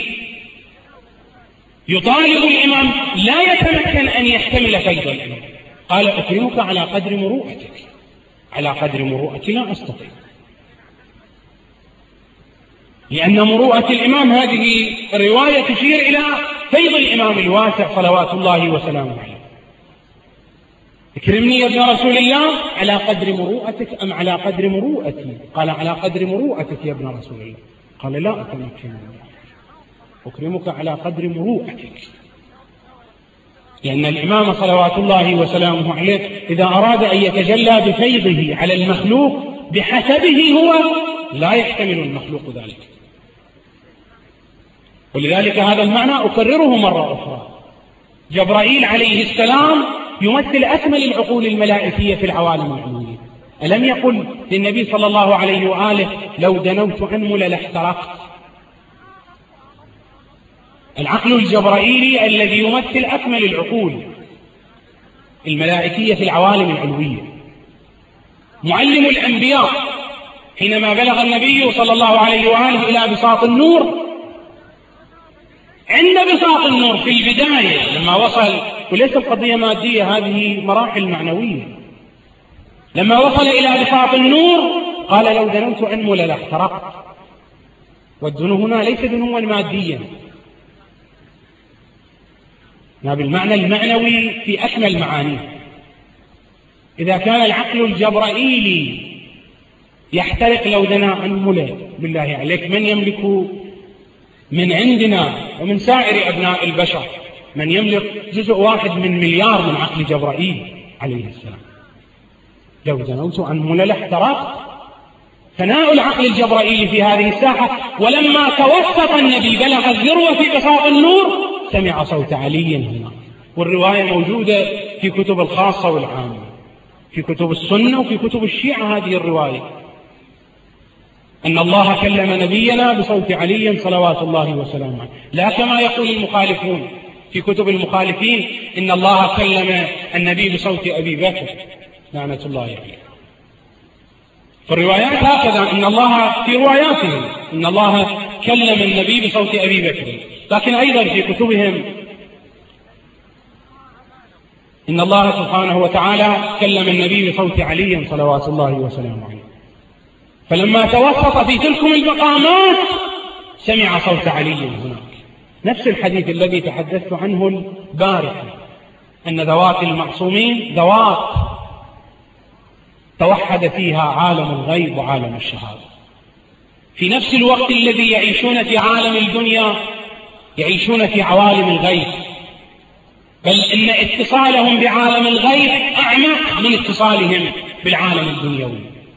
Speaker 1: يطالب الإمام لا يتمكن أن يحتمل فيض الإمام. قال أكرمك على قدر مروءتك، على قدر مروءتي لا أستطيع، لأن مروءة الإمام هذه الرواية تشير إلى فيض الإمام الواسع صلوات الله وسلامه عليه. اكرمني يا ابن رسول الله على قدر مروءتك أم على قدر مروءتي؟ قال على قدر مروءتك يا ابن رسول الله. قال لا أتمكن، أكرمك على قدر مروءتك، لأن الإمام صلوات الله وسلامه عليه إذا أراد أن يتجلى بفيضه على المخلوق بحسبه هو لا يحتمل المخلوق ذلك. ولذلك هذا المعنى أكرره مرة أخرى، جبرائيل عليه السلام يمثل أكمل العقول الملائكية في العوالم العلوية. ألم يقل للنبي صلى الله عليه وآله لو دنوت أنمل لاحترقت؟ العقل الجبرائيلي الذي يمثل أكمل العقول الملائكية في العوالم العلوية، معلم الأنبياء. حينما بلغ النبي صلى الله عليه وآله إلى بساط النور، عند بساط النور في البداية لما وصل، وليس القضية مادية، هذه مراحل معنوية، لما وصل إلى بساط النور قال لو دنوت أنمل لاحترقت. والدنو هنا ليس دنوا ماديا، بالمعنى المعنوي في أكمل معانيه. إذا كان العقل الجبرائيلي يحترق لو دنا أنمل، بالله عليك من يملك من عندنا ومن سائر أبناء البشر من يملك جزء واحد من مليار من عقل جبرائيل عليه السلام؟ لو دنوت أنمل لاحترقت. ثناء العقل الجبرائيلي في هذه الساحة. ولما توسط النبي بلغ الذروة في بساط النور سمع صوت علي هنا، والرواية موجودة في كتب الخاصة والعامة، في كتب السنة وفي كتب الشيعة هذه الرواية. أن الله كلم نبينا بصوت علي صلوات الله وسلامه عليه، لا كما يقول المخالفون في كتب المخالفين إن الله كلم النبي بصوت أبي بكر لعنة الله عليه. فالروايات هكذا، إن الله في رواياتهم إن الله كلم النبي بصوت أبي بكر، لكن أيضا في كتبهم إن الله سبحانه وتعالى كلم النبي بصوت علي صلوات الله وسلامه عليه. فلما توسط في تلكم المقامات سمع صوت علي هناك. نفس الحديث الذي تحدثت عنه البارحة، أن ذوات المعصومين ذوات توحد فيها عالم الغيب وعالم الشهادة. في نفس الوقت الذي يعيشون في عالم الدنيا يعيشون في عوالم الغيب، بل إن اتصالهم بعالم الغيب أعمق من اتصالهم بالعالم الدنيوي.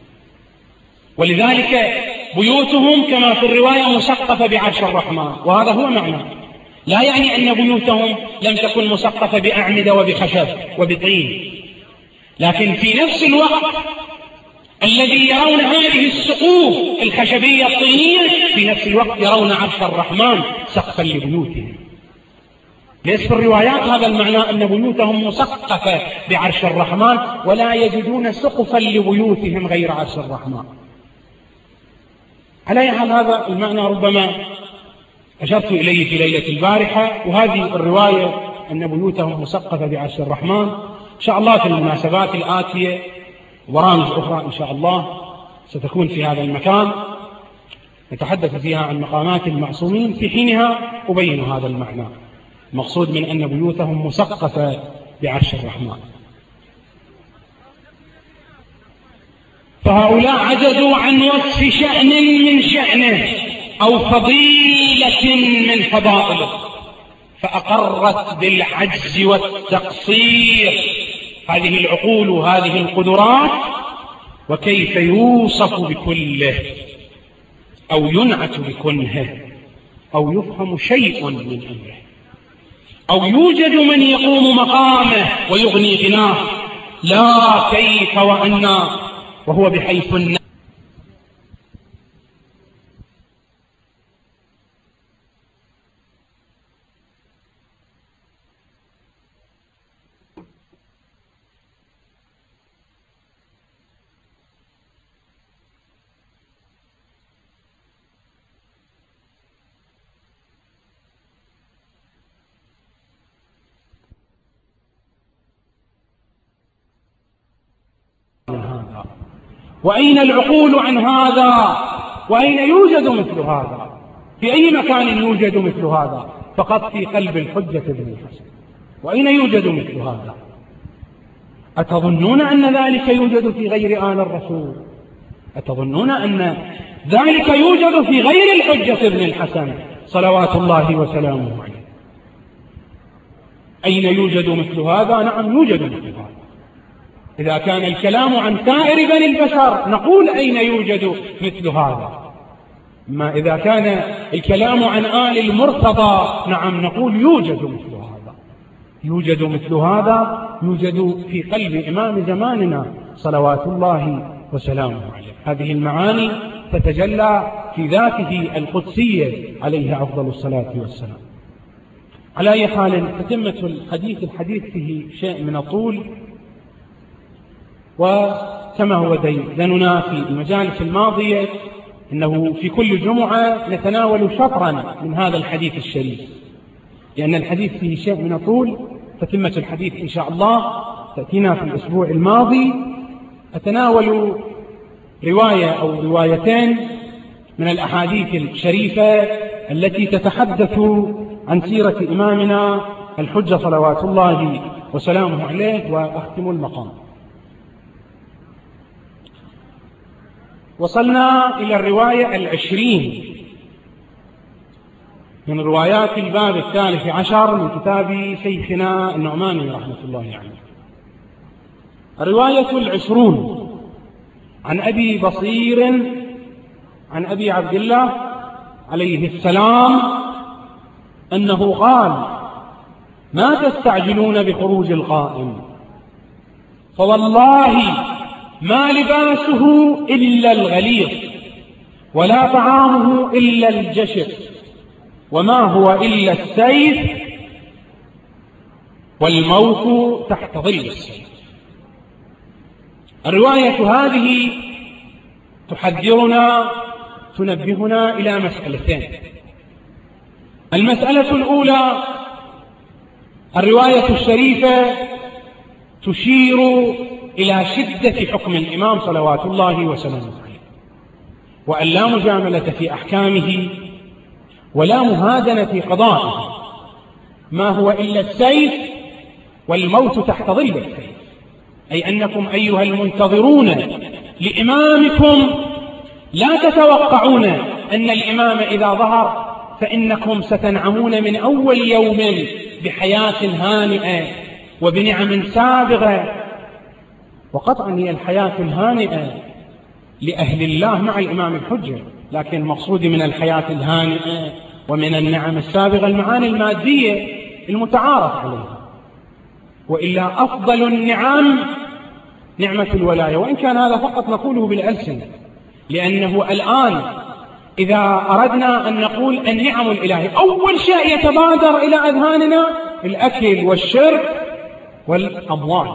Speaker 1: ولذلك بيوتهم كما في الرواية مسقفة بعرش الرحمن، وهذا هو معنى، لا يعني أن بيوتهم لم تكن مسقفة بأعمدة وبخشب وبطين، لكن في نفس الوقت الذي يرون هذه السقوف الخشبية الطينية في نفس الوقت يرون عرش الرحمن سقفا لبيوتهم. ليس في الروايات هذا المعنى أن بيوتهم مسقفة بعرش الرحمن ولا يجدون سقفا لبيوتهم غير عرش الرحمن. على أي حال هذا المعنى ربما أشرت إليه في ليلة البارحة، وهذه الرواية أن بيوتهم مسقفة بعرش الرحمن إن شاء الله في المناسبات الآتية وبرامج أخرى إن شاء الله ستكون في هذا المكان نتحدث فيها عن مقامات المعصومين، في حينها أبين هذا المعنى المقصود من أن بيوتهم مسقفة بعرش الرحمن. فهؤلاء عجزوا عن وصف شأن من شأنه أو فضيلة من فضائله، فأقرت بالعجز والتقصير هذه العقول وهذه القدرات، وكيف يوصف بكله أو ينعت بكنهه أو يفهم شيء من أمره أو يوجد من يقوم مقامه ويغني غناه، لا كيف وأنا وهو بحيث وأين العقول عن هذا؟ وأين يوجد مثل هذا؟ في أي مكان يوجد مثل هذا؟ فقط في قلب الحجة بن الحسن. وأين يوجد مثل هذا؟ أتظنون أن ذلك يوجد في غير آل الرسول؟ أتظنون أن ذلك يوجد في غير الحجة بن الحسن صلوات الله وسلامه عليه؟ أين يوجد مثل هذا؟ نعم يوجد مثل هذا. إذا كان الكلام عن سائر بني البشر نقول أين يوجد مثل هذا، أما إذا كان الكلام عن آل المرتضى نعم نقول يوجد مثل هذا. يوجد مثل هذا، يوجد في قلب إمام زماننا صلوات الله وسلامه عليه. هذه المعاني تتجلى في ذاته القدسية عليه أفضل الصلاة والسلام. على أي حال تتمة الحديث فيه شيء من الطول، وكما هو ديدننا في المجالس الماضية إنه في كل جمعة نتناول شطرا من هذا الحديث الشريف، لأن الحديث فيه شيء من الطول. تتمة الحديث إن شاء الله تأتينا في الأسبوع الماضي. أتناول رواية أو روايتين من الأحاديث الشريفة التي تتحدث عن سيرة إمامنا الحجة صلوات الله وسلامه عليه، وأختم المقام. وصلنا إلى الرواية 20 من روايات الباب 13 من كتاب شيخنا النعماني رحمة الله عليه. الرواية 20 عن أبي بصير عن أبي عبد الله عليه السلام أنه قال: ما تستعجلون بخروج القائم، فوالله ما لباسه إلا الغليظ، ولا طعامه إلا الجشر وما هو إلا السيف والموت تحت ظل السيف. الرواية هذه تحذرنا تنبهنا إلى مسألتين. المسألة الأولى: الرواية الشريفة تشير إلى شدة حكم الإمام صلوات الله وسلامه عليه، وأن لا مجاملة في أحكامه ولا مهادنة في قضائه، ما هو إلا السيف والموت تحت ظل السيف، أي أنكم أيها المنتظرون لإمامكم لا تتوقعون أن الإمام إذا ظهر فإنكم ستنعمون من أول يوم بحياة هانئة وبنعم سابغة. وقطعا هي الحياة الهانئة لأهل الله مع الإمام الحجة، لكن المقصود من الحياة الهانئة ومن النعم السابغة المعاني المادية المتعارف عليها. وإلا أفضل النعم نعمة الولاية، وإن كان هذا فقط نقوله بالألسن، لأنه الآن إذا أردنا أن نقول النعم الإلهية أول شيء يتبادر إلى أذهاننا الأكل والشرب والأموال،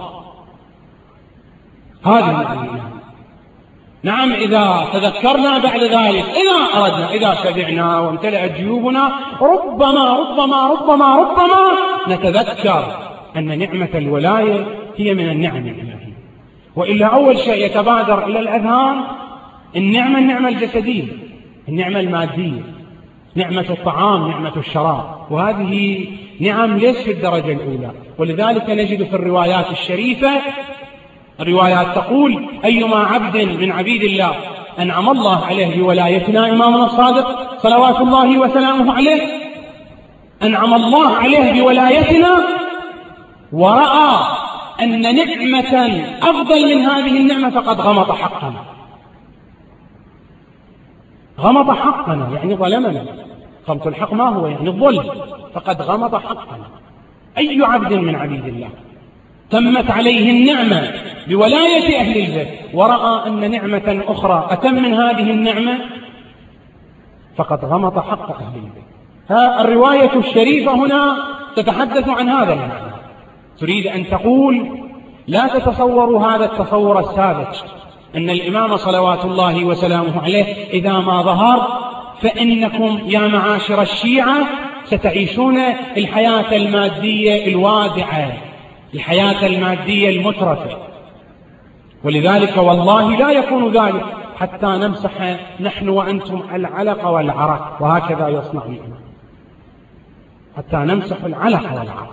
Speaker 1: هذه النعم. نعم، إذا تذكرنا بعد ذلك، إذا أردنا، إذا شبعنا وامتلأت جيوبنا، ربما نتذكر أن نعمة الولاية هي من النعم الإلهية. وإلا أول شيء يتبادر إلى الأذهان النعمة الجسدية، النعمة المادية، نعمة الطعام، نعمة الشراب، وهذه نعم ليس في الدرجة الأولى. ولذلك نجد في الروايات الشريفة الروايات تقول: أيما عبد من عبيد الله أنعم الله عليه بولايتنا، إمامنا الصادق صلوات الله وسلامه عليه، أنعم الله عليه بولايتنا ورأى أن نعمة أفضل من هذه النعمة فقد غمط حقنا. غمط حقنا يعني ظلمنا. غمط الحق ما هو؟ يعني الظلم. فقد غمط حقنا. أي عبد من عبيد الله تمت عليه النعمة بولاية أهل البيت ورأى أن نعمة أخرى أتم من هذه النعمة فقد غمط حق أهل البيت. الرواية الشريفة هنا تتحدث عن هذا المعنى، تريد أن تقول: لا تتصوروا هذا التصور الساذج أن الإمام صلوات الله وسلامه عليه إذا ما ظهر فإنكم يا معاشر الشيعة ستعيشون الحياة المادية الوادعة، الحياة المادية المترفة. ولذلك والله لا يكون ذلك حتى نمسح نحن وأنتم العلق والعرق، وهكذا يصنع الإمام، حتى نمسح العلق والعرق.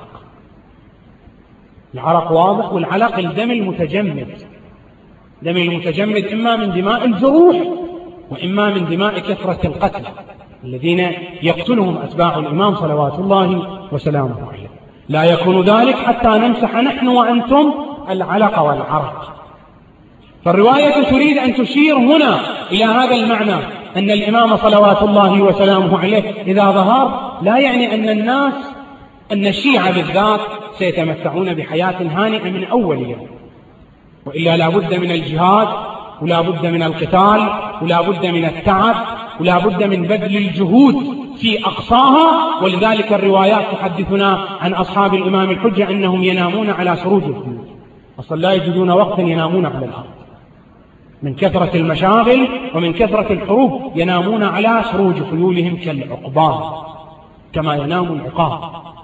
Speaker 1: العرق واضح، والعلق الدم المتجمد، دم المتجمد إما من دماء الجروح وإما من دماء كثرة القتل الذين يقتلهم أتباع الإمام صلوات الله وسلامه عليه. لا يكون ذلك حتى نمسح نحن وأنتم العلق والعرق. فالرواية تريد أن تشير هنا إلى هذا المعنى، أن الإمام صلوات الله وسلامه عليه إذا ظهر لا يعني أن الناس، أن الشيعة بالذات سيتمتعون بحياة هانئة من أول يوم، وإلا لا بد من الجهاد، ولا بد من القتال، ولا بد من التعب، ولا بد من بذل الجهود في أقصاها. ولذلك الروايات تحدثنا عن أصحاب الإمام الحجة أنهم ينامون على سروج الخيول، أصلا لا يجدون وقتا ينامون على الأرض من كثرة المشاغل ومن كثرة الحروب، ينامون على سروج خيولهم كالعقبان كما ينام العقاب.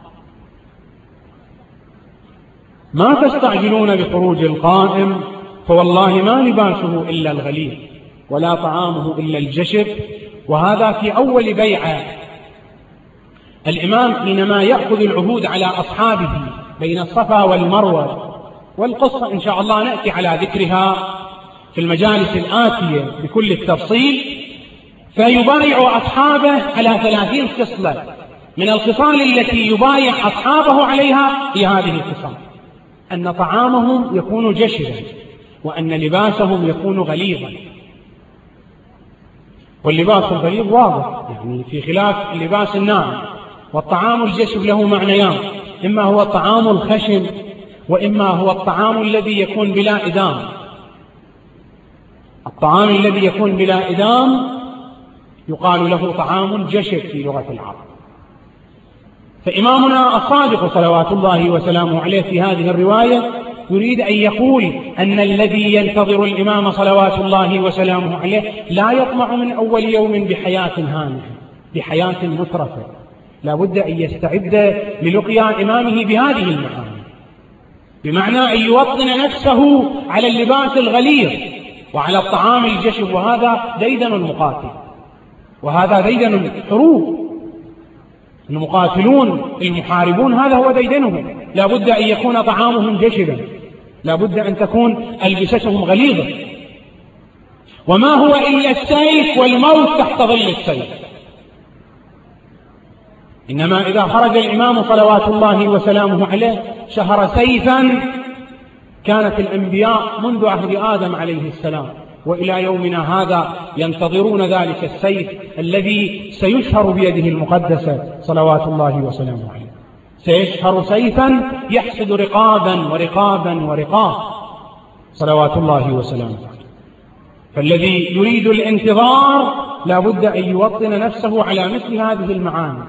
Speaker 1: ما تستعجلون بخروج القائم فوالله ما لباسه إلا الغليل ولا طعامه إلا الجشر. وهذا في أول بيعة الإمام حينما يأخذ العهود على أصحابه بين الصفا والمروة، والقصة إن شاء الله نأتي على ذكرها في المجالس الآتية بكل التفصيل. فيبايع أصحابه على 30 خصلة من الخصال التي يبايع أصحابه عليها هي هذه الخصال: أن طعامهم يكون جشرا، وأن لباسهم يكون غليظا. واللباس الغليظ واضح يعني في خلاف اللباس الناعم. والطعام الجشر له معنيان: إما هو الطعام الخشن، وإما هو الطعام الذي يكون بلا إدام. الطعام الذي يكون بلا إدام يقال له طعام جشب في لغة العرب. فإمامنا الصادق صلوات الله وسلامه عليه في هذه الرواية يريد أن يقول أن الذي ينتظر الإمام صلوات الله وسلامه عليه لا يطمع من أول يوم بحياة هانئة، بحياة مترفة، لا بد أن يستعد للقيا إمامه بهذه المعاني، بمعنى أن يوطن نفسه على اللباس الغليظ وعلى الطعام الجشب، وهذا ديدن المقاتل، وهذا ديدن الحروب. المقاتلون المحاربون هذا هو ديدنهم، لا بد أن يكون طعامهم جشبا، لا بد أن تكون ألبستهم غليظة. وما هو إلا السيف والموت تحت ظل السيف. إنما إذا خرج الإمام صلوات الله وسلامه عليه شهر سيفا، كانت الأنبياء منذ عهد آدم عليه السلام وإلى يومنا هذا ينتظرون ذلك السيف الذي سيشهر بيده المقدسة صلوات الله وسلامه عليه. سيشهر سيفا يحصد رقابا ورقابا ورقاب صلوات الله وسلامه عليه. فالذي يريد الانتظار لا بد أن يوطن نفسه على مثل هذه المعاني.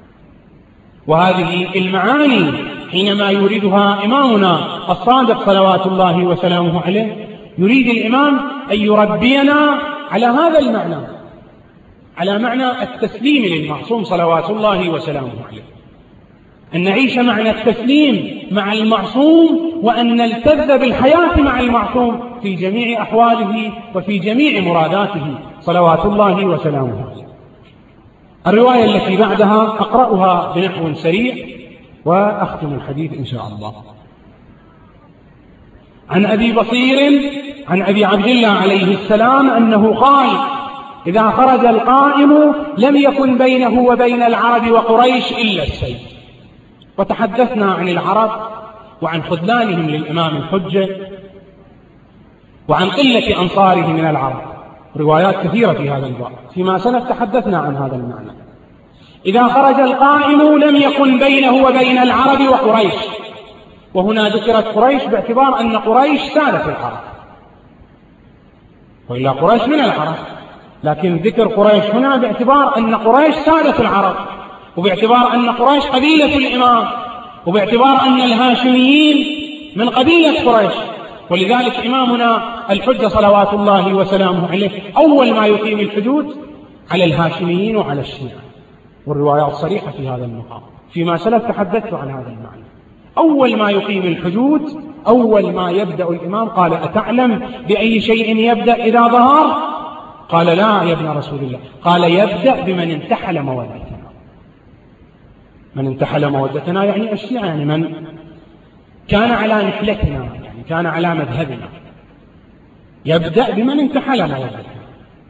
Speaker 1: وهذه المعاني حينما يريدها إمامنا الصادق صلوات الله وسلامه عليه، يريد الإمام أن يربينا على هذا المعنى، على معنى التسليم للمعصوم صلوات الله وسلامه عليه، أن نعيش معنى التسليم مع المعصوم، وأن نلتذ بالحياة مع المعصوم في جميع أحواله وفي جميع مراداته صلوات الله وسلامه عليه. الرواية التي بعدها أقرأها بنحو سريع وأختم الحديث إن شاء الله. عن أبي بصير عن أبي عبد الله عليه السلام أنه قال: إذا خرج القائم لم يكن بينه وبين العرب وقريش إلا السيف. وتحدثنا عن العرب وعن خذلانهم للإمام الحجة وعن قلة أنصاره من العرب، روايات كثيرة في هذا الباب، فيما سلف تحدثنا عن هذا المعنى. إذا خرج القائم لم يكن بينه وبين العرب وقريش، وهنا ذكرت قريش باعتبار أن قريش سادة العرب، وإلا قريش من العرب، لكن ذكر قريش هنا باعتبار أن قريش سادة العرب، وباعتبار أن قريش قبيلة الإمام، وباعتبار أن الهاشميين من قبيلة قريش. ولذلك إمامنا الحجة صلوات الله وسلامه عليه أول ما يقيم الحدود على الهاشميين وعلى الشيعة، والروايات صريحة في هذا المقام، فيما سلف تحدثت عن هذا المعنى. أول ما يقيم الحدود، أول ما يبدأ الإمام قال: أتعلم بأي شيء يبدأ إذا ظهر؟ قال: لا يا ابن رسول الله. قال: يبدأ بمن انتحل مودتنا. من انتحل مودتنا يعني الشيعة، يعني من كان على نحلتنا، يعني كان على مذهبنا. يبدأ بمن انتحل مودتنا.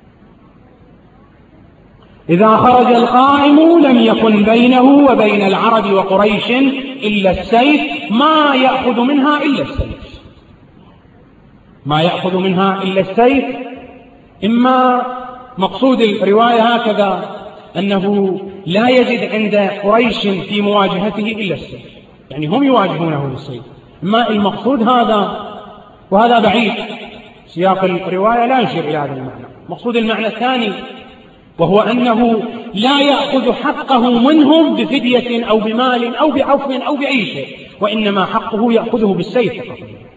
Speaker 1: إذا خرج القائم لم يكن بينه وبين العرب وقريش إلا السيف، ما يأخذ منها إلا السيف، ما يأخذ منها إلا السيف. إما مقصود الرواية هكذا أنه لا يجد عند قريش في مواجهته إلا السيف، يعني هم يواجهونه بالسيف، إما المقصود هذا، وهذا بعيد، سياق الرواية لا يشير إلى هذا المعنى. مقصود المعنى الثاني، وهو أنه لا يأخذ حقه منهم بفدية أو بمال أو بعفو أو بأي شيء، وإنما حقه يأخذه بالسيف فقط.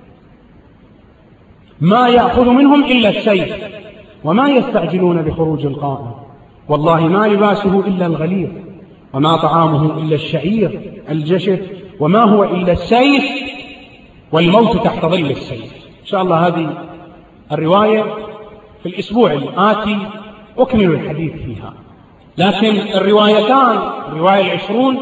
Speaker 1: ما يأخذ منهم إلا السيف. وما يستعجلون بخروج القائم، والله ما لباسه إلا الغليظ، وما طعامه إلا الشعير الجشف، وما هو إلا السيف والموت تحت ظل السيف. إن شاء الله هذه الرواية في الأسبوع الآتي أكمل الحديث فيها. لكن الروايتان، الرواية 20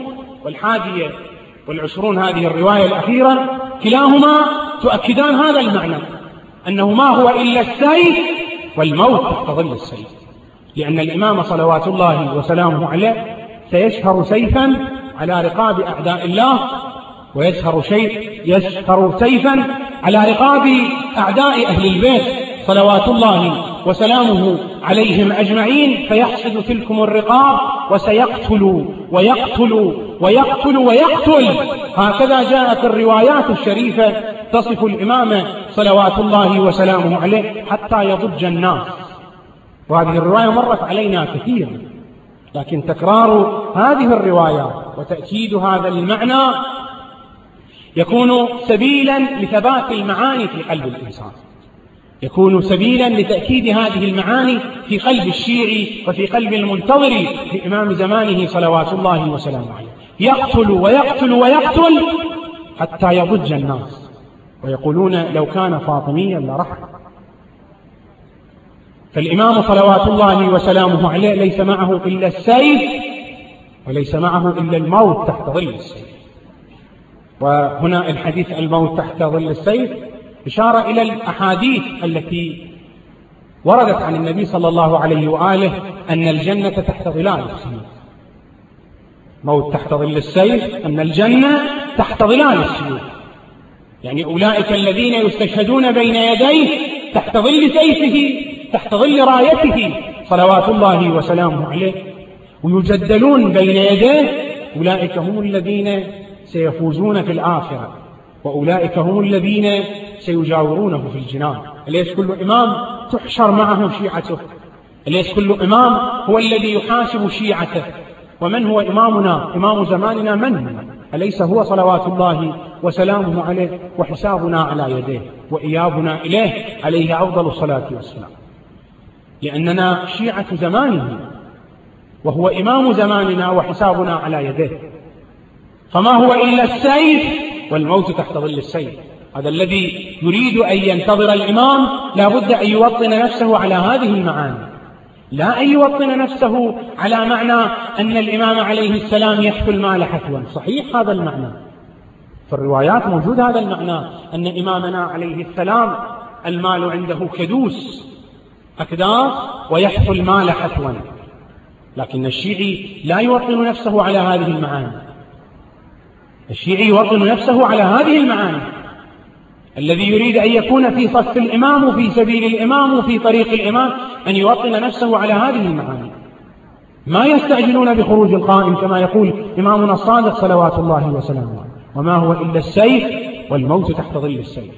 Speaker 1: و21 هذه الرواية الأخيرة، كلاهما تؤكدان هذا المعنى، أنه ما هو إلا السيف والموت تحت ظل السيف، لأن الإمام صلوات الله وسلامه عليه سيشهر سيفا على رقاب أعداء الله، ويشهر سيفا على رقاب أعداء أهل البيت صلوات الله وسلامه عليهم أجمعين، فيحصد تلكم الرقاب وسيقتل ويقتل ويقتل ويقتل. هكذا جاءت الروايات الشريفة تصف الإمام صلوات الله وسلامه عليه حتى يضج الناس، وهذه الرواية مرت علينا كثيرا، لكن تكرار هذه الروايات وتأكيد هذا المعنى يكون سبيلا لثبات المعاني في قلب الإنسان، يكون سبيلا لتأكيد هذه المعاني في قلب الشيعي وفي قلب المنتظر لإمام زمانه صلوات الله وسلامه عليه. يقتل ويقتل ويقتل حتى يضج الناس ويقولون لو كان فاطميا لرحل. فالإمام صلوات الله وسلامه عليه ليس معه إلا السيف وليس معه إلا الموت تحت ظل السيف. وهنا الحديث الموت تحت ظل السيف إشارة إلى الأحاديث التي وردت عن النبي صلى الله عليه وآله أن الجنة تحت ظلال السيوف. موت تحت ظل السيف، أن الجنة تحت ظلال السيوف، يعني أولئك الذين يستشهدون بين يديه تحت ظل سيفه، تحت ظل رايته صلوات الله وسلامه عليه، ويجدلون بين يديه، أولئك هم الذين سيفوزون في الآخرة، وأولئك هم الذين سيجاورونه في الجنان. أليس كل إمام تحشر معه شيعته؟ أليس كل إمام هو الذي يحاسب شيعته؟ ومن هو إمامنا؟ إمام زماننا من هو؟ أليس هو صلوات الله وسلامه عليه؟ وحسابنا على يديه وإيابنا إليه عليه أفضل الصلاة والسلام، لأننا شيعة زمانه وهو إمام زماننا وحسابنا على يديه. فما هو إلا السيف والموت تحت ظل السيف. هذا الذي يريد أن ينتظر الإمام لا بد أن يوطن نفسه على هذه المعاني، لا أن يوطن نفسه على معنى أن الإمام عليه السلام يحث المال حثوا. صحيح هذا المعنى، في الروايات موجود هذا المعنى، أن إمامنا عليه السلام المال عنده كدوس أكداس ويحث المال حثوا، لكن الشيعي لا يوطن نفسه على هذه المعاني. الشيعي يوطن نفسه على هذه المعاني. الذي يريد أن يكون في صف الإمام وفي سبيل الإمام وفي طريق الإمام أن يوطن نفسه على هذه المعاني. ما يستعجلون بخروج القائم كما يقول إمامنا الصادق صلوات الله وسلامه عليه، وما هو إلا السيف والموت تحت ظل السيف.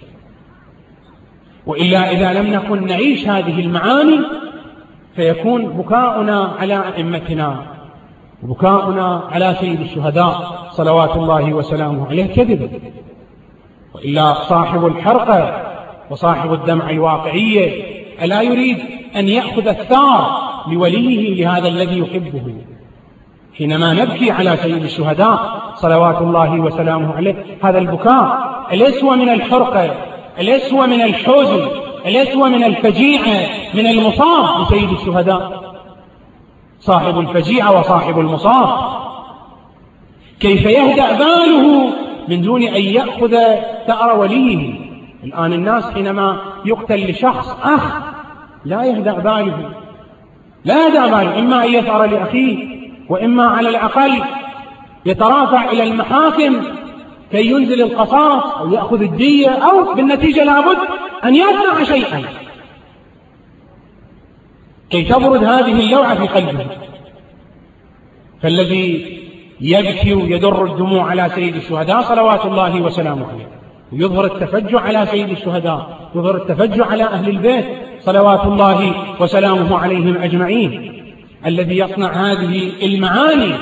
Speaker 1: وإلا إذا لم نكن نعيش هذه المعاني فيكون بكاؤنا على أئمتنا وبكاؤنا على سيد الشهداء صلوات الله وسلامه عليه كذب. وإلا صاحب الحرقة وصاحب الدمع الواقعية ألا يريد أن يأخذ الثار لوليه لهذا الذي يحبه؟ حينما نبكي على سيد الشهداء صلوات الله وسلامه عليه هذا البكاء أليس هو من الحرقة؟ أليس هو من الحزن؟ أليس هو من الفجيعة، من المصاب لسيد الشهداء؟ صاحب الفجيعة وصاحب المصاب كيف يهدأ باله من دون أن يأخذ ثأر وليه؟ الآن الناس حينما يقتل لشخص أخ لا يهدأ باله، لا يهدأ باله، إما أن يثأر لأخيه، وإما على الأقل يترافع إلى المحاكم كي ينزل القصاص أو يأخذ الدية، أو بالنتيجة لابد أن يصنع شيئا كي تبرد هذه اللوعة في قلبه. فالذي يبكي ويدر الدموع على سيد الشهداء صلوات الله وسلامه عليه ويظهر التفجع على سيد الشهداء، يظهر التفجع على أهل البيت صلوات الله وسلامه عليهم أجمعين، الذي يصنع هذه المعاني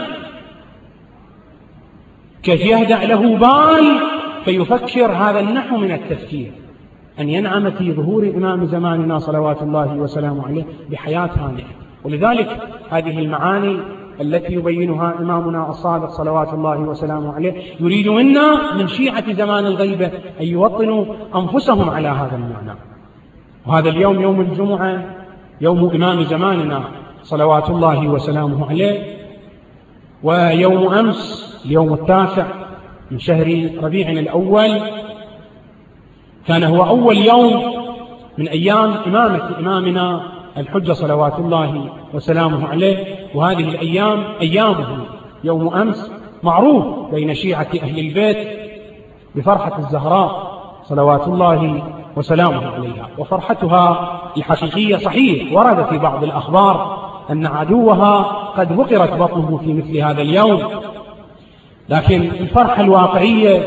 Speaker 1: كيف يهدأ له بال فيفكر هذا النحو من التفكير أن ينعم في ظهور إمام زماننا صلوات الله وسلامه عليه بحياة هانئة. ولذلك هذه المعاني التي يبينها إمامنا الصادق صلوات الله وسلامه عليه يريد منا من شيعة زمان الغيبة أن يوطنوا أنفسهم على هذا المعنى. وهذا اليوم يوم الجمعة، يوم إمام زماننا صلوات الله وسلامه عليه، ويوم أمس اليوم 9 من شهر ربيع الأول كان هو أول يوم من أيام إمامة إمامنا الحجة صلوات الله وسلامه عليه. وهذه الأيام أيامه، يوم أمس معروف بين شيعة أهل البيت بفرحة الزهراء صلوات الله وسلامه عليها. وفرحتها الحقيقية صحيح ورد في بعض الأخبار أن عدوها قد بقرت بطنه في مثل هذا اليوم، لكن الفرحة الواقعية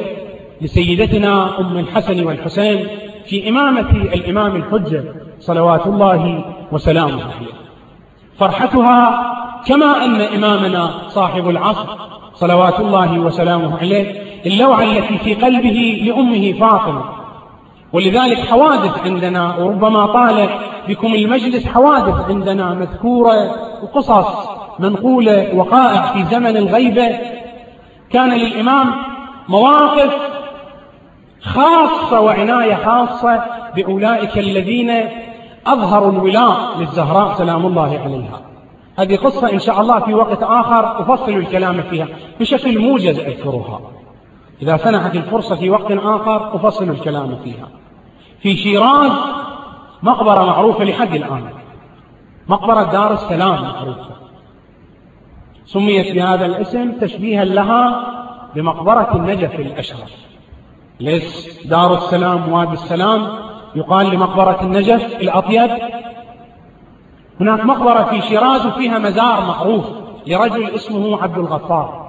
Speaker 1: لسيدتنا أم الحسن والحسين في إمامة الإمام الحجة صلوات الله وسلامه عليه. فرحتها كما أن إمامنا صاحب العصر صلوات الله وسلامه عليه اللوعة التي في قلبه لأمه فاطمة. ولذلك حوادث عندنا، وربما طال بكم المجلس، حوادث عندنا مذكورة وقصص منقولة، وقائع في زمن الغيبة كان للإمام مواقف خاصة وعناية خاصة بأولئك الذين أظهروا الولاء للزهراء سلام الله عليها. هذه قصة إن شاء الله في وقت آخر أفصل الكلام فيها بشكل موجز أذكرها، إذا سنحت الفرصة في وقت آخر أفصل الكلام فيها. في شيراز مقبرة معروفة لحد الآن، مقبرة دار السلام معروفة، سميت بهذا الاسم تشبيها لها بمقبرة النجف الأشرف. ليش دار السلام وادي السلام يقال لمقبرة النجف الأطيب؟ هناك مقبرة في شيراز وفيها مزار معروف لرجل اسمه عبد الغفار،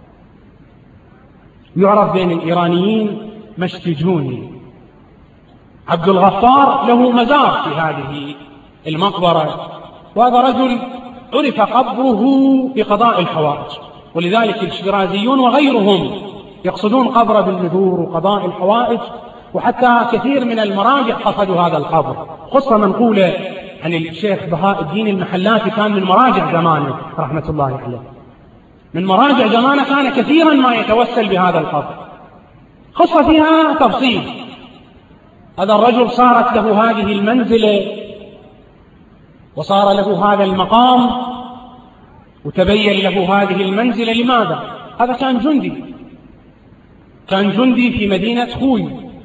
Speaker 1: يعرف بين الإيرانيين مشتجوني. عبد الغفار له مزار في هذه المقبرة، وهذا رجل عرف قبره بقضاء الحوائج، ولذلك الشيرازيون وغيرهم يقصدون قبره بالنذور وقضاء الحوائج، وحتى كثير من المراجع قصدوا هذا القبر. قصة منقولة عن الشيخ بهاء الدين المحلاتي، كان من مراجع زمانه رحمة الله عليه، من مراجع زمانه كان كثيرا ما يتوسل بهذا القبر. قصة فيها تفصيل. هذا الرجل صارت له هذه المنزلة وصار له هذا المقام وتبين له هذه المنزلة. لماذا؟ هذا كان جندي، كان جندي في مدينة خوي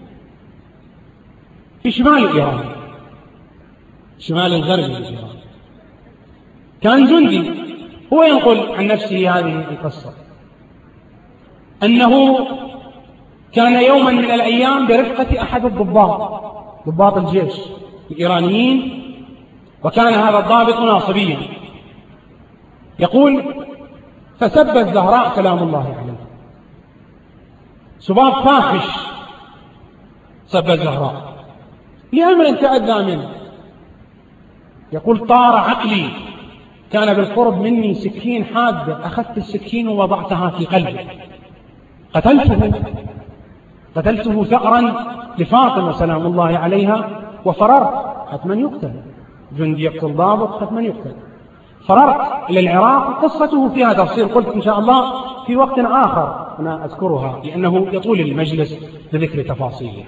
Speaker 1: في شمال إيران، شمال الغربي لإيران، كان جندي. هو ينقل عن نفسه هذه القصة أنه كان يوما من الأيام برفقة أحد الضباط، ضباط الجيش الإيرانيين، وكان هذا الضابط ناصبيا. يقول: فسب الزهراء سلام الله عليه، سباب فاحش، سب الزهراء لأمر تأذى منه. يقول: طار عقلي، كان بالقرب مني سكين حادة، أخذت السكين ووضعتها في قلبي، قتلته ثأرا لفاطمة سلام الله عليها، وفررت، حتما يقتل، جندي يقتل ضابط حتما يقتل. فررت إلى العراق، قصته فيها تفصيل، قلت إن شاء الله في وقت آخر أنا أذكرها لأنه يطول المجلس لذكر تفاصيلها.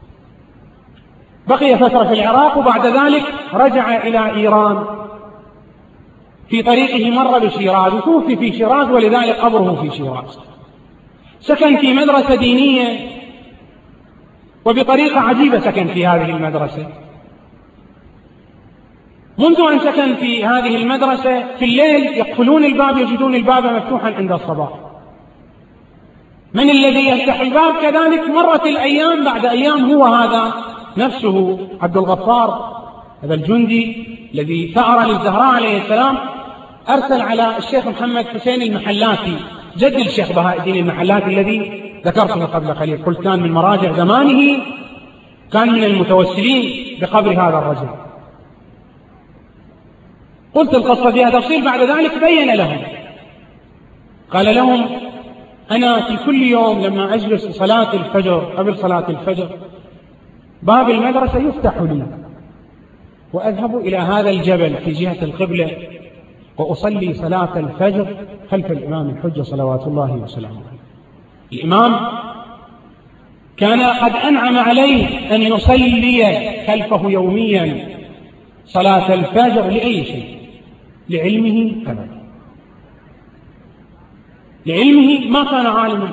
Speaker 1: بقي فترة في العراق، وبعد ذلك رجع إلى إيران. في طريقه مر بشيراز وتوفي في شيراز، ولذلك قبره في شيراز. سكن في مدرسة دينية، وبطريقة عجيبة سكن في هذه المدرسة. منذ أن سكن في هذه المدرسة في الليل يقفلون الباب، يجدون الباب مفتوحا عند الصباح. من الذي يفتح الباب؟ كذلك مرت الأيام، بعد أيام هو هذا نفسه عبد الغفار، هذا الجندي الذي ثأر للزهراء عليه السلام، أرسل على الشيخ محمد حسين المحلاتي، جد الشيخ بهاء الدين المحلاتي الذي ذكرته قبل قليل، قلت كان من مراجع زمانه، كان من المتوسلين بقبر هذا الرجل. قلت القصة فيها تفصيل. بعد ذلك بين لهم، قال لهم: أنا في كل يوم لما أجلس صلاة الفجر، قبل صلاة الفجر، باب المدرسة يفتح لي، وأذهب إلى هذا الجبل في جهة القبلة، وأصلي صلاة الفجر خلف الإمام الحجة صلوات الله وسلامه عليه. الإمام كان قد أنعم عليه أن يصلي خلفه يوميا صلاة الفجر. لأي شيء؟ لعلمه أبدا، لعلمه، ما كان عالما،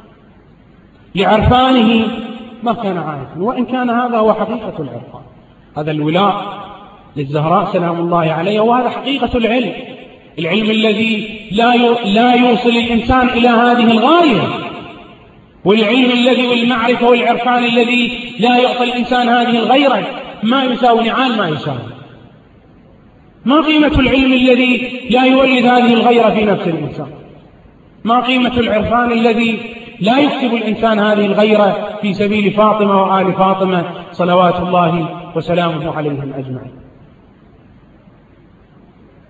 Speaker 1: لعرفانه ما كان عارفا، وإن كان هذا هو حقيقة العرفان، هذا الولاء للزهراء سلام الله عليها، وهذا حقيقة العلم، العلم الذي لا يوصل الإنسان إلى هذه الغاية، والعلم الذي والمعرفة والعرفان الذي لا يعطي الإنسان هذه الغيرة، ما يساوي نعال ما يساوي. ما قيمة العلم الذي لا يولد هذه الغيرة في نفس الإنسان؟ ما قيمة العرفان الذي لا يكتب الإنسان هذه الغيرة في سبيل فاطمة وآل فاطمة صلوات الله وسلامه عليهم أجمعين؟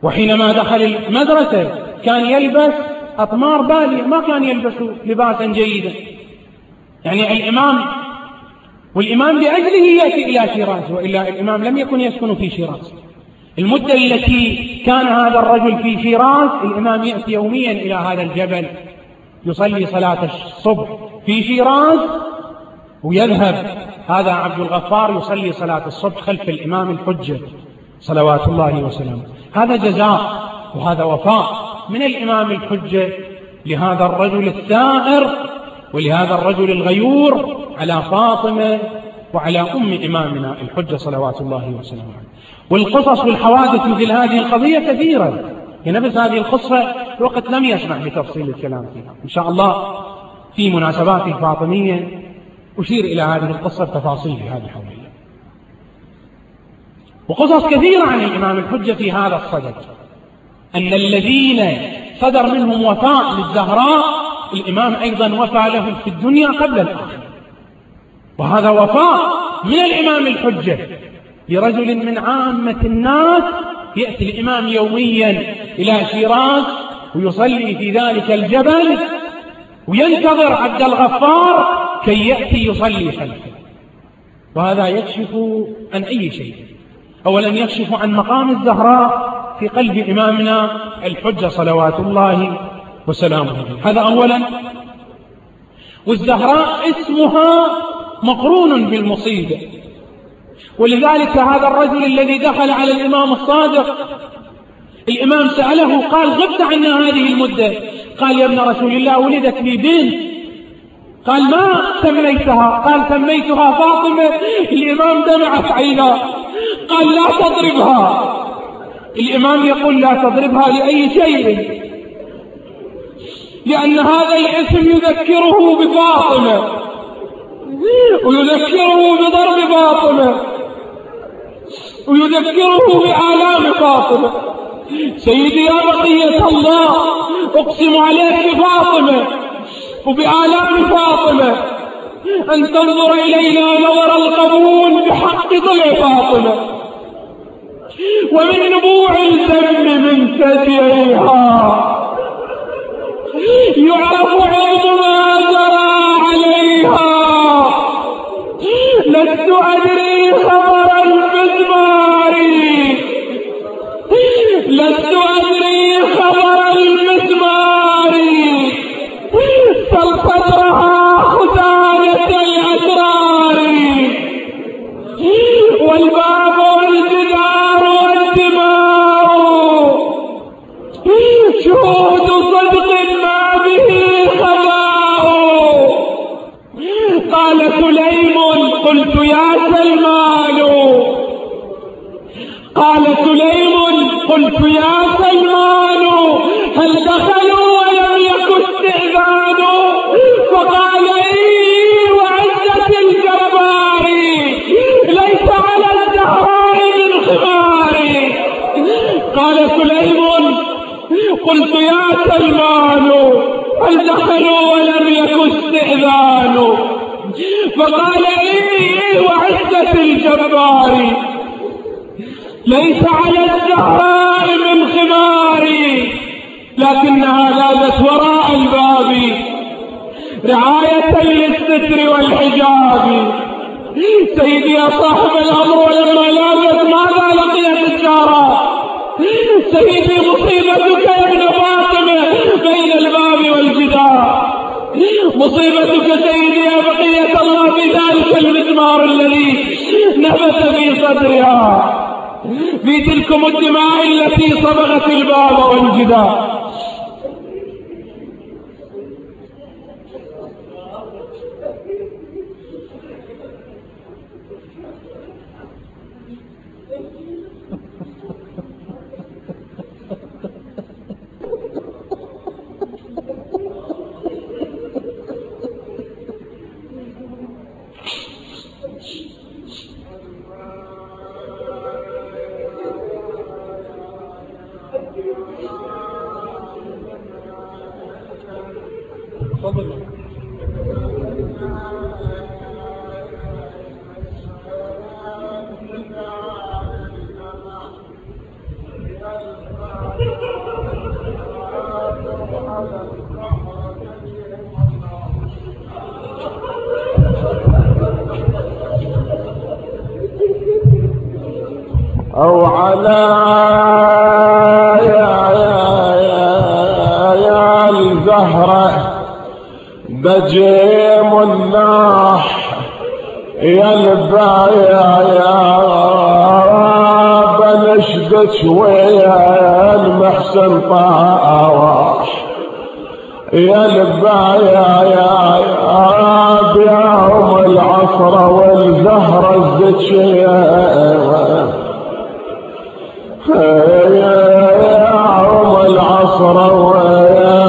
Speaker 1: وحينما دخل المدرسة كان يلبس أطمار بالية، ما كان يلبس لباسا جيدا. يعني الإمام، والإمام لأجله يأتي إلى شيراز، وإلا الإمام لم يكن يسكن في شيراز. المدة التي كان هذا الرجل في شيراز الإمام يأتي يوميا إلى هذا الجبل يصلي صلاة الصبح في شيراز، ويذهب هذا عبد الغفار يصلي صلاة الصبح خلف الإمام الحجة صلوات الله وسلامه. هذا جزاء وهذا وفاء من الإمام الحجة لهذا الرجل الثائر ولهذا الرجل الغيور على فاطمة وعلى أم إمامنا الحجة صلوات الله وسلامه. والقصص والحوادث مثل هذه القضية كثيرة، نفس هذه القصة الوقت لم يسمح بتفصيل الكلام فيها. إن شاء الله في مناسبات الفاطمية أشير إلى هذه القصة بتفاصيلها بحول الله. وقصص كثيرة عن الإمام الحجة في هذا الصدد، أن الذين صدر منهم وفاء للزهراء الإمام أيضا وفى لهم في الدنيا قبل الآخرة. وهذا وفاء من الإمام الحجة لرجل من عامة الناس يأتي الإمام يوميا إلى شيراز ويصلي في ذلك الجبل وينتظر عبد الغفار كي يأتي يصلي خلفه. وهذا يكشف عن أي شيء؟ أولا يكشف عن مقام الزهراء في قلب إمامنا الحجة صلوات الله وسلامه. هذا أولا. والزهراء اسمها مقرون بالمصيبة، ولذلك هذا الرجل الذي دخل على الإمام الصادق الإمام سأله قال غبت عنا هذه المدة، قال يا ابن رسول الله ولدت لي بنت، قال ما سميتها؟ قال سميتها فاطمة. الإمام دمعت عيناه، قال لا تضربها. الإمام يقول لا تضربها لأي شيء؟ لأن هذا الاسم يذكره بفاطمة ويذكره بضرب فاطمة ويذكره بآلام فاطمة. سيدي يا بقية الله أقسم عليك بفاطمة وبآلام فاطمة أن تنظر إلينا نظر القبول بحق ضلع فاطمة ومن نبوع الدم من ثديها يعرف عظم ما جرى عليها. لست أدري خبر المزمار، لست أدري خبر المزمار، فالقدرها خزانة الأسرار، والباب والجدار والدماء شهود صدق ما به خباء. قال سليم قلت يا سلمان، قال سليم قلت يا سلمان هل دخلوا ولم يكن استئذان؟ فقال إي وعزة الجبار ليس على الزهراء من خمار. قال سليم قلت يا سلمان هل دخلوا ولم يكن استئذان؟ فقال إي وعزة الجبار ليس على الزهراء من خمار. لكنها لاذت وراء الباب رعاية للستر والحجاب. سيدي يا صاحب الأمر ولما لاذت ماذا لقيت الجارة؟ سيدي مصيبتك يا ابن فاطمة بين الباب والجدار، مصيبتك سيدي يا بقية الله في ذلك المزمار الذي نبت في صدرها، في تلكم الدماء التي صبغت الباب والجدار.
Speaker 2: أو على يا الزهرة بجيم الناح يا البايع يا بنشدك ويا المحسن طاوح يا البايع يا بيوم العصر والزهرة الزكية يا يوم العصر ويا